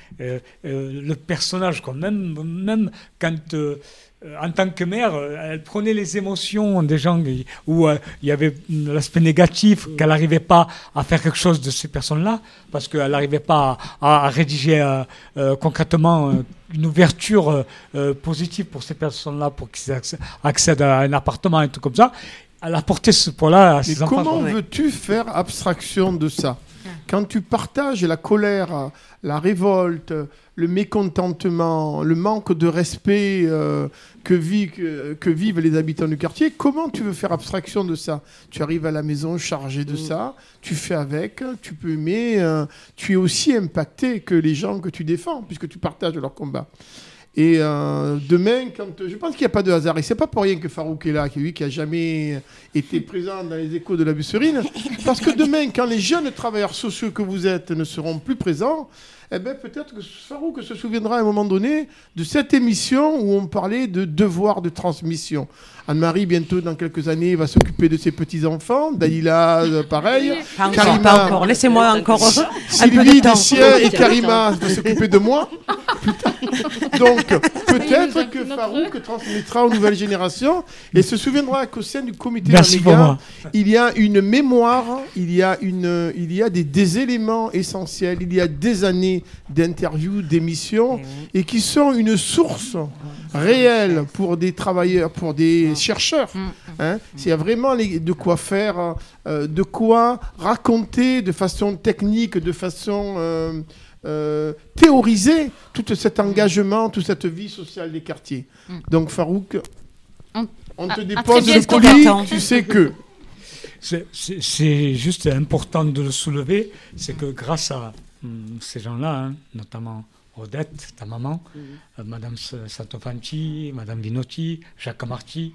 le personnage, quoi. Même quand, en tant que mère, elle prenait les émotions des gens où il y avait l'aspect négatif, qu'elle n'arrivait pas à faire quelque chose de ces personnes-là, parce qu'elle n'arrivait pas à rédiger concrètement une ouverture positive pour ces personnes-là, pour qu'ils accèdent à un appartement et tout comme ça. Elle a porté ce poids-là à ses enfants. Comment veux-tu faire abstraction de ça ? Quand tu partages la colère, la révolte, le mécontentement, le manque de respect que vivent les habitants du quartier, comment tu veux faire abstraction de ça ? Tu arrives à la maison chargé de ça, tu fais avec, tu peux aimer, tu es aussi impacté que les gens que tu défends, puisque tu partages leur combat. Et demain, je pense qu'il n'y a pas de hasard. Et c'est pas pour rien que Farouk est là, lui qui a jamais été présent dans les échos de la Busserine. Parce que demain, quand les jeunes travailleurs sociaux que vous êtes ne seront plus présents, eh ben, peut-être que Farouk se souviendra à un moment donné de cette émission où on parlait de devoir de transmission. Anne-Marie, bientôt, dans quelques années, va s'occuper de ses petits-enfants. Dalila, pareil. Pas encore. Laissez-moi encore un peu de Sylvie, temps. des siens, et Karima va s'occuper de moi. Donc, peut-être que Farouk transmettra aux nouvelles générations et se souviendra qu'au sein du comité Maméga, il y a une mémoire, il y a des éléments essentiels, il y a des années d'interviews, d'émissions, et qui sont une source réelle pour des travailleurs, pour des chercheurs. Hein. Il y a vraiment de quoi faire, de quoi raconter de façon technique, de façon théoriser tout cet engagement, toute cette vie sociale des quartiers. Donc Farouk, on te dépose le colis, tu sais que... C'est juste important de le soulever, c'est que grâce à ces gens-là, hein, notamment Odette, ta maman, Madame Santofanti, Madame Vinotti, Jacques Marty,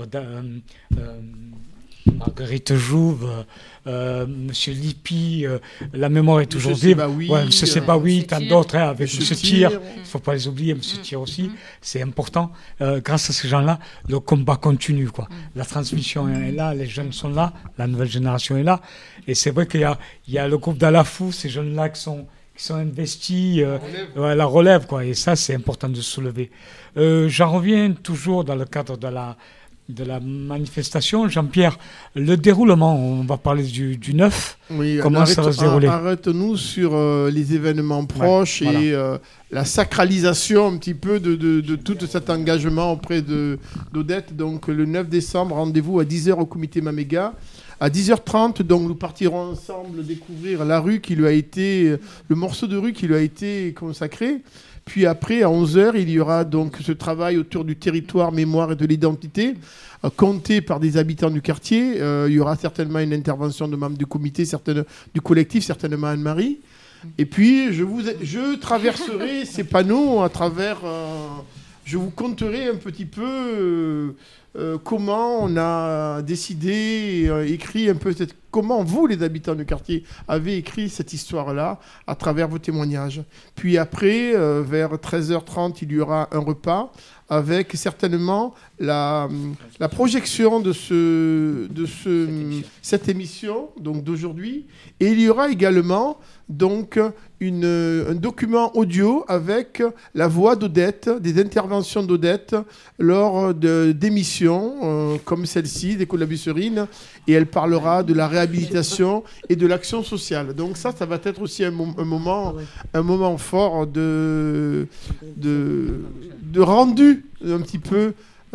Marguerite Jouve, Monsieur Lippi, la mémoire est toujours vive. Monsieur Sebaoui, tant d'autres, hein, avec Monsieur Thier, il ne faut pas les oublier, Monsieur Thier aussi, c'est important. Grâce à ces gens-là, le combat continue, quoi. La transmission est là, les jeunes sont là, la nouvelle génération est là. Et c'est vrai qu'il y a le groupe d'Alafou, ces jeunes-là qui sont investis, la relève, quoi. Et ça, c'est important de soulever. J'en reviens toujours dans le cadre de la manifestation. Jean-Pierre, le déroulement, on va parler du 9. Oui, comment ça va se dérouler ? Arrête-nous sur les événements proches et la sacralisation un petit peu de tout cet engagement auprès d'Odette. Donc le 9 décembre, rendez-vous à 10h au comité Maméga. À 10h30, donc, nous partirons ensemble découvrir la rue qui lui a été, le morceau de rue qui lui a été consacré. Puis après, à 11h, il y aura donc ce travail autour du territoire, mémoire et de l'identité, compté par des habitants du quartier. Il y aura certainement une intervention de membres du comité, du collectif, certainement Anne-Marie. Et puis, je traverserai ces panneaux à travers... je vous conterai un petit peu... comment on a décidé, écrit un peu, comment vous, les habitants du quartier, avez écrit cette histoire-là à travers vos témoignages. Puis après, vers 13h30, il y aura un repas avec certainement la projection de cette émission donc d'aujourd'hui. Et il y aura également donc un document audio avec la voix d'Odette, des interventions d'Odette lors d'émissions comme celle-ci, des Collabusserines, et elle parlera de la réhabilitation et de l'action sociale. Donc ça va être aussi un moment fort de rendu un petit peu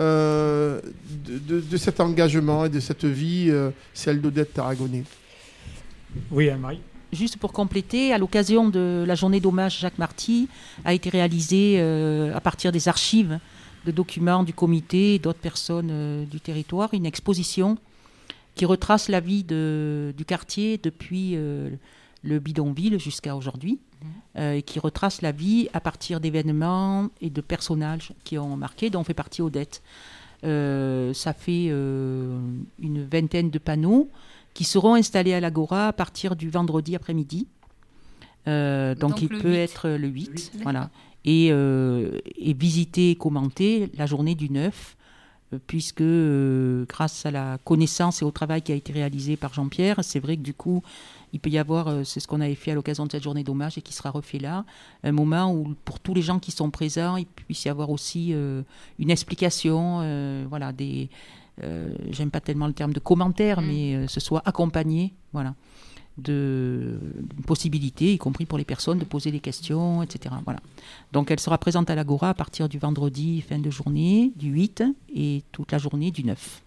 de cet engagement et de cette vie, celle d'Odette Tarragonnais. Oui, Anne-Marie. Juste pour compléter, à l'occasion de la journée d'hommage Jacques Marty, a été réalisée à partir des archives de documents du comité et d'autres personnes du territoire, une exposition qui retrace la vie du quartier depuis le bidonville jusqu'à aujourd'hui, et qui retrace la vie à partir d'événements et de personnages qui ont marqué, dont fait partie Odette. Ça fait une vingtaine de panneaux qui seront installés à l'Agora à partir du vendredi après-midi. Donc il peut être le 8. Voilà. Et visiter et commenter la journée du 9 puisque grâce à la connaissance et au travail qui a été réalisé par Jean-Pierre, c'est vrai que du coup, il peut y avoir, c'est ce qu'on avait fait à l'occasion de cette journée d'hommage et qui sera refait là, un moment où pour tous les gens qui sont présents, il puisse y avoir aussi une explication, voilà, j'aime pas tellement le terme de commentaire, mais ce soit accompagné, voilà, d'une possibilité, y compris pour les personnes, de poser des questions, etc. Voilà. Donc elle sera présente à l'Agora à partir du vendredi fin de journée, du 8, et toute la journée du 9.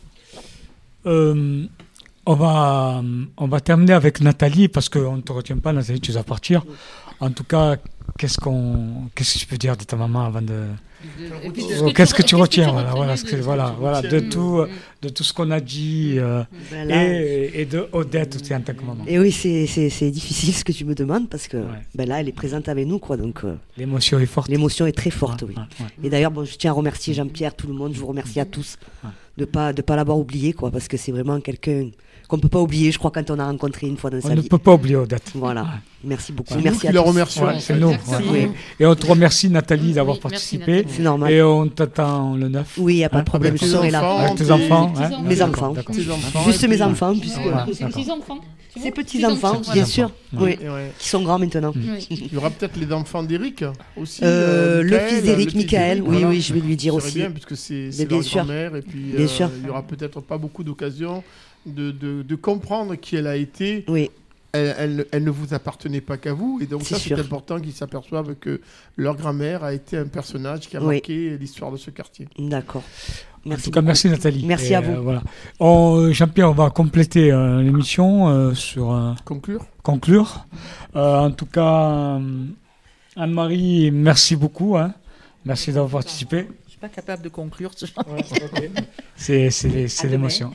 On va terminer avec Nathalie, parce qu'on ne te retient pas, Nathalie, tu vas partir. En tout cas, qu'est-ce que tu peux dire de ta maman avant de... Qu'est-ce que tu retiens, voilà, de tout ce qu'on a dit, et de Odette aussi en tant que maman. Et oui, c'est difficile ce que tu me demandes, parce que là, elle est présente avec nous, quoi. Donc, l'émotion est forte. L'émotion est très forte, oui. Ouais. Et d'ailleurs, je tiens à remercier Jean-Pierre, tout le monde, je vous remercie à tous de pas l'avoir oublié, quoi, parce que c'est vraiment quelqu'un qu'on ne peut pas oublier, je crois, quand on a rencontré une fois dans sa vie. On ne peut pas oublier Odette. Voilà, merci beaucoup. C'est Merci nous qui à le tous. remercions. C'est nous. Oui. Et on te remercie, Nathalie, d'avoir Oui, participé. merci, C'est normal. Et on t'attend le 9. Oui, il n'y a pas de problème, Avec je tes serai là. enfants, Avec tes enfants. Mes enfants. D'accord. Tes enfants, Juste et mes puis- enfants, puisque... Voilà, C'est d'accord. petits-enfants. tu Ces vois, petits-enfants, voilà. bien sûr. Oui. Et ouais. Qui sont grands maintenant. Oui. Il y aura peut-être les enfants d'Éric aussi. Le Michael, fils d'Éric, le fils Michael, d'Éric, oui, voilà. oui, je vais lui dire Ce serait aussi. bien, puisque c'est Mais bien leur sûr. grand-mère. Et puis, Bien sûr. il n'y aura peut-être pas beaucoup d'occasions de comprendre qui elle a été. Oui, Elle ne vous appartenait pas qu'à vous. Et donc, C'est ça, c'est sûr. important qu'ils s'aperçoivent que leur grand-mère a été un personnage qui a Oui. marqué l'histoire de ce quartier. d'accord. En Merci tout cas, beaucoup. merci Nathalie. Merci Et, à vous. Voilà. Jean-Pierre, on va compléter l'émission sur Conclure. conclure. En tout cas, Anne-Marie, merci beaucoup. Merci d'avoir participé. Je ne suis pas capable de conclure ce genre. C'est l'émotion.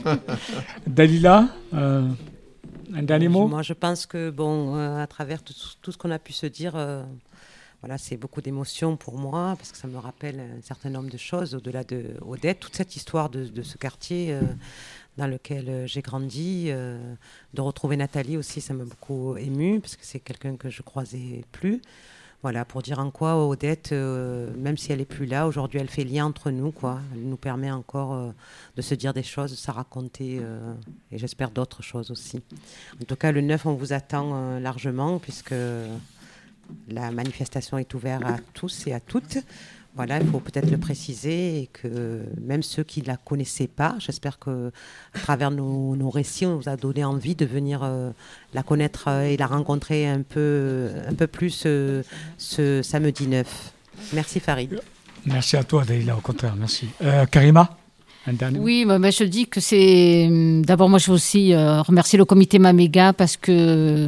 Dalila, un dernier mot? Moi, je pense que, à travers tout ce qu'on a pu se dire, voilà, c'est beaucoup d'émotions pour moi, parce que ça me rappelle un certain nombre de choses, au-delà de Odette, toute cette histoire de ce quartier dans lequel j'ai grandi. De retrouver Nathalie aussi, ça m'a beaucoup émue, parce que c'est quelqu'un que je croisais plus. Voilà, pour dire en quoi Odette, même si elle n'est plus là, aujourd'hui elle fait lien entre nous, quoi. Elle nous permet encore de se dire des choses, de se raconter, et j'espère d'autres choses aussi. En tout cas, le 9, on vous attend largement, puisque la manifestation est ouverte à tous et à toutes. Voilà, il faut peut-être le préciser, et que même ceux qui ne la connaissaient pas, j'espère qu'à travers nos récits, on vous a donné envie de venir la connaître et la rencontrer un peu plus ce samedi 9. Merci Farid. Merci à toi, Dalila, au contraire, merci. Karima, un dernier mot? Oui, je dis que c'est... D'abord, moi, je veux aussi remercier le comité Maméga, parce que...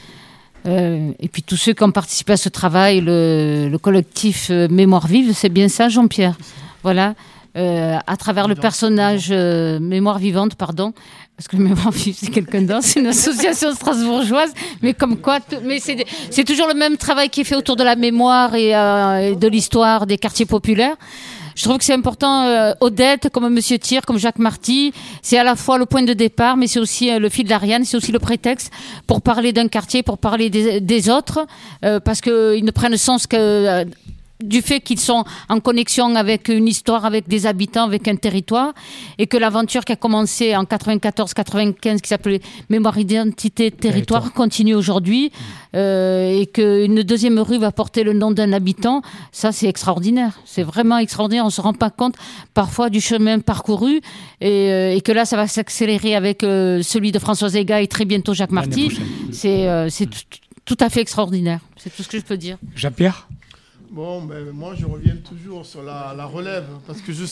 et puis tous ceux qui ont participé à ce travail, le collectif Mémoire Vive, c'est bien ça, Jean-Pierre? Voilà. À travers le personnage Mémoire Vivante, pardon, parce que Mémoire Vive, c'est quelqu'un d'autre, c'est une association strasbourgeoise, mais comme quoi, mais c'est toujours le même travail qui est fait autour de la mémoire et de l'histoire des quartiers populaires. Je trouve que c'est important, Odette, comme Monsieur Thiers, comme Jacques Marty, c'est à la fois le point de départ, mais c'est aussi le fil d'Ariane, c'est aussi le prétexte pour parler d'un quartier, pour parler des autres, parce qu'ils ne prennent sens que du fait qu'ils sont en connexion avec une histoire, avec des habitants, avec un territoire, et que l'aventure qui a commencé en 94-95, qui s'appelait Mémoire, Identité, Territoire, continue aujourd'hui, et qu'une deuxième rue va porter le nom d'un habitant, ça c'est extraordinaire, c'est vraiment extraordinaire, on ne se rend pas compte parfois du chemin parcouru, et que là ça va s'accélérer avec celui de Françoise Ega et très bientôt Jacques Marty, c'est tout à fait extraordinaire, c'est tout ce que je peux dire. Jean-Pierre? Bon, moi, je reviens toujours sur la relève, parce que je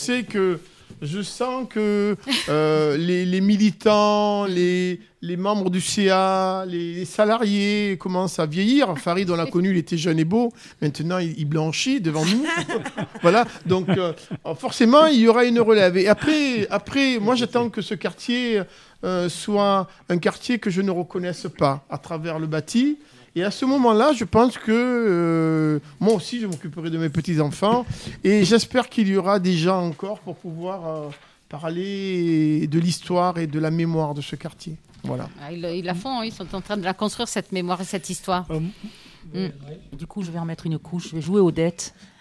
sens que les militants, les membres du CA, les salariés commencent à vieillir. Farid, on l'a connu, il était jeune et beau. Maintenant, il blanchit devant nous. Voilà. Donc, forcément, il y aura une relève. Et après, moi, j'attends que ce quartier soit un quartier que je ne reconnaisse pas à travers le bâti. Et à ce moment-là, je pense que moi aussi, je m'occuperai de mes petits-enfants. Et j'espère qu'il y aura des gens encore pour pouvoir parler de l'histoire et de la mémoire de ce quartier. Voilà. Ils la font, ils sont en train de la construire, cette mémoire et cette histoire. Du coup, je vais en mettre une couche, je vais jouer Odette.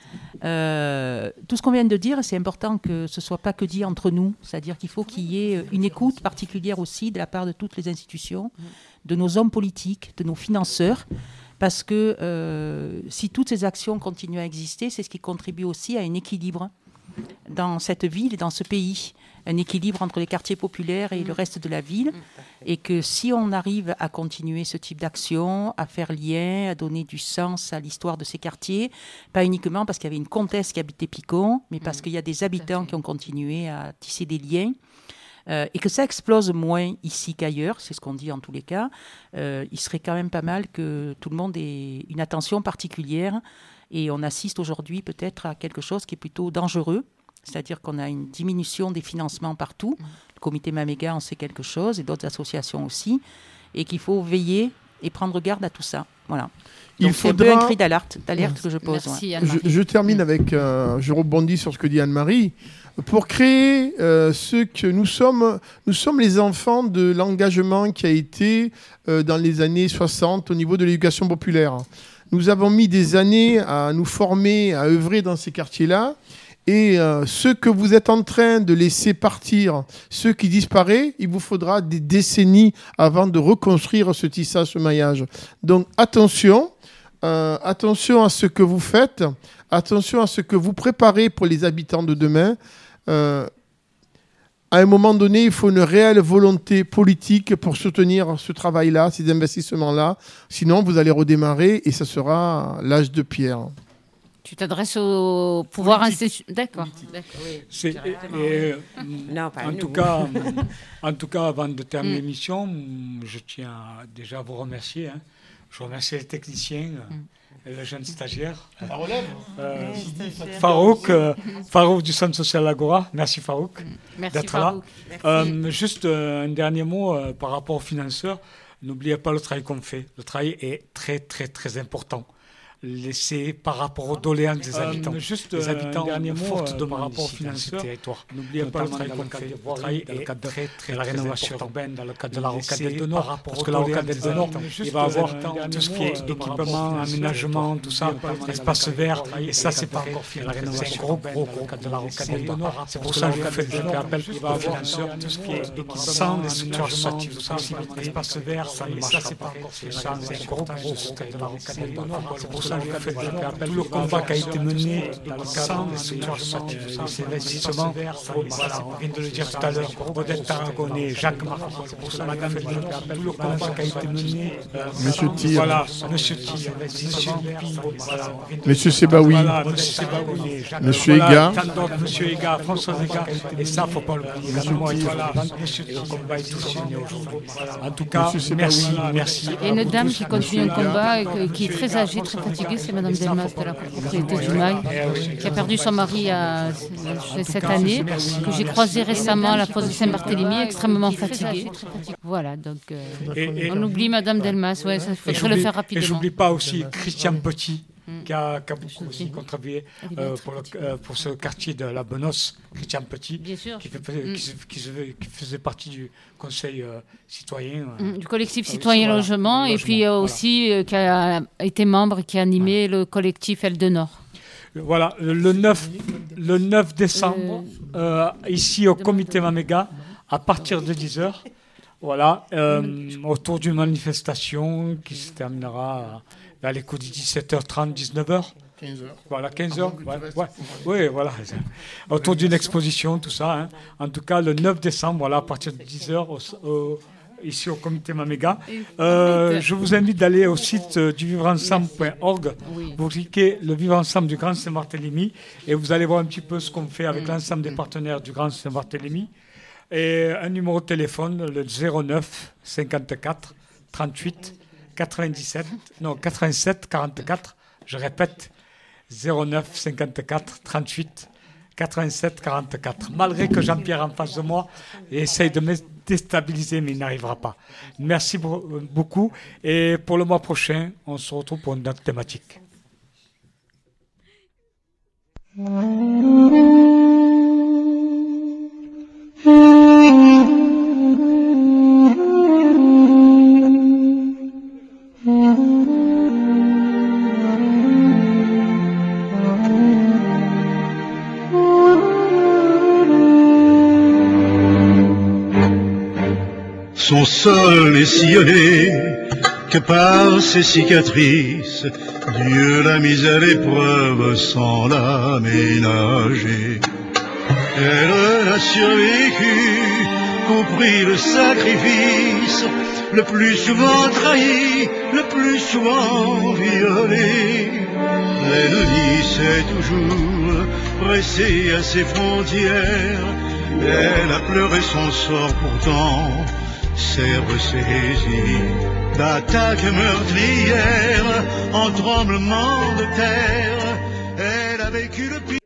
Tout ce qu'on vient de dire, c'est important que ce ne soit pas que dit entre nous, c'est-à-dire qu'il faut qu'il y ait une écoute particulière aussi de la part de toutes les institutions, de nos hommes politiques, de nos financeurs, parce que si toutes ces actions continuent à exister, c'est ce qui contribue aussi à un équilibre dans cette ville et dans ce pays, un équilibre entre les quartiers populaires et le reste de la ville, et que si on arrive à continuer ce type d'action, à faire lien, à donner du sens à l'histoire de ces quartiers, pas uniquement parce qu'il y avait une comtesse qui habitait Picon, mais parce qu'il y a des habitants qui ont continué à tisser des liens, et que ça explose moins ici qu'ailleurs, c'est ce qu'on dit en tous les cas, il serait quand même pas mal que tout le monde ait une attention particulière. Et on assiste aujourd'hui peut-être à quelque chose qui est plutôt dangereux, c'est-à-dire qu'on a une diminution des financements partout. Le comité Maméga en sait quelque chose, et d'autres associations aussi, et qu'il faut veiller et prendre garde à tout ça. Voilà. Donc c'est un peu un cri d'alerte que je pose. Merci, ouais. Je termine avec, je rebondis sur ce que dit Anne-Marie. Pour créer ce que nous sommes les enfants de l'engagement qui a été dans les années 60 au niveau de l'éducation populaire. Nous avons mis des années à nous former, à œuvrer dans ces quartiers-là. Et ceux que vous êtes en train de laisser partir, ceux qui disparaissent, il vous faudra des décennies avant de reconstruire ce tissage, ce maillage. Donc attention à ce que vous faites, attention à ce que vous préparez pour les habitants de demain. À un moment donné, il faut une réelle volonté politique pour soutenir ce travail-là, ces investissements-là. Sinon, vous allez redémarrer et ça sera l'âge de pierre. Tu t'adresses au pouvoir institutionnel. D'accord. En tout cas, avant de terminer l'émission, je tiens déjà à vous remercier. Je remercie les techniciens, le jeune stagiaire. Farouk du Centre social Agora. Merci Farouk d'être là. Juste un dernier mot par rapport aux financeurs. N'oubliez pas le travail qu'on fait. Le travail est très très très important. Laissé par rapport aux doléances des habitants. Les habitants ont forte demande par rapport aux financeurs. N'oubliez pas le travail qu'on fait. Le travail est très très la rénovation urbaine dans le cadre de la rocade de Nord. Parce que la rocade de Nord, il va avoir tout ce qui est équipement, aménagement, tout ça, espace vert. Et ça, c'est pas encore fait. La rénovation gros cadre de la rocade de Nord. C'est pour ça que je fais appel aux financeurs. Tout ce qui est équipement, les structures associatives, tout ça, espace vert. Et ça, c'est pas encore fait. C'est gros cadre de la rocade de Nord. C'est pour ça tout le combat qui a été mené dans le cadre des investissements, on vient de le dire tout à l'heure, Odette Tarragone, Jacques Marc, c'est pour ça tout le combat qui a été mené, Monsieur Tire, voilà, Monsieur Tire, Monsieur Sebaoui, Monsieur Ega, Monsieur Ega, François Ega, et ça, il ne faut pas l'oublier. Monsieur Tire, le combat est aussi mené aujourd'hui. En tout cas, merci. Et une dame qui continue un combat, qui est très âgée, très fatiguée, c'est Madame Delmas de la propriété du Mail, qui a perdu son mari cette année, que j'ai croisé récemment à la fosse de Saint-Barthélemy, extrêmement fatiguée. Voilà, donc on oublie Madame Delmas, ouais, il faudrait le faire rapidement. Et j'oublie pas aussi Christian Petit, qui a beaucoup aussi contribué pour ce quartier de la Benosse, Christian Petit, qui faisait partie du conseil citoyen. Du collectif citoyen logement, et puis aussi qui a été membre et qui a animé le collectif L de Nord. Voilà, le 9 décembre, ici au comité Maméga, à partir de 10h, voilà, autour d'une manifestation qui se terminera vers les coups de 17h30, 19h. 15h. Voilà, 15h. Oui, voilà. Autour d'une exposition, tout ça. En tout cas, le 9 décembre, voilà, à partir de 10h, ici au comité Maméga. Je vous invite d'aller au site du vivre-ensemble.org. Vous cliquez le Vivre-ensemble du Grand Saint-Barthélemy et vous allez voir un petit peu ce qu'on fait avec l'ensemble des partenaires du Grand Saint-Barthélemy. Et un numéro de téléphone, le 09 54 38 87 44. Je répète, 09 54 38 87 44. Malgré que Jean-Pierre en face de moi essaye de me déstabiliser, mais il n'arrivera pas. Merci beaucoup. Et pour le mois prochain, on se retrouve pour une autre thématique. Mm-hmm. son sol est sillonné, que par ses cicatrices, Dieu l'a mise à l'épreuve sans la ménager. Elle a survécu, compris le sacrifice, le plus souvent trahi, le plus souvent violé. L'ennemi s'est toujours pressé à ses frontières, elle a pleuré son sort pourtant, s'est ressaisie d'attaques meurtrières, en tremblement de terre, elle a vécu le pire.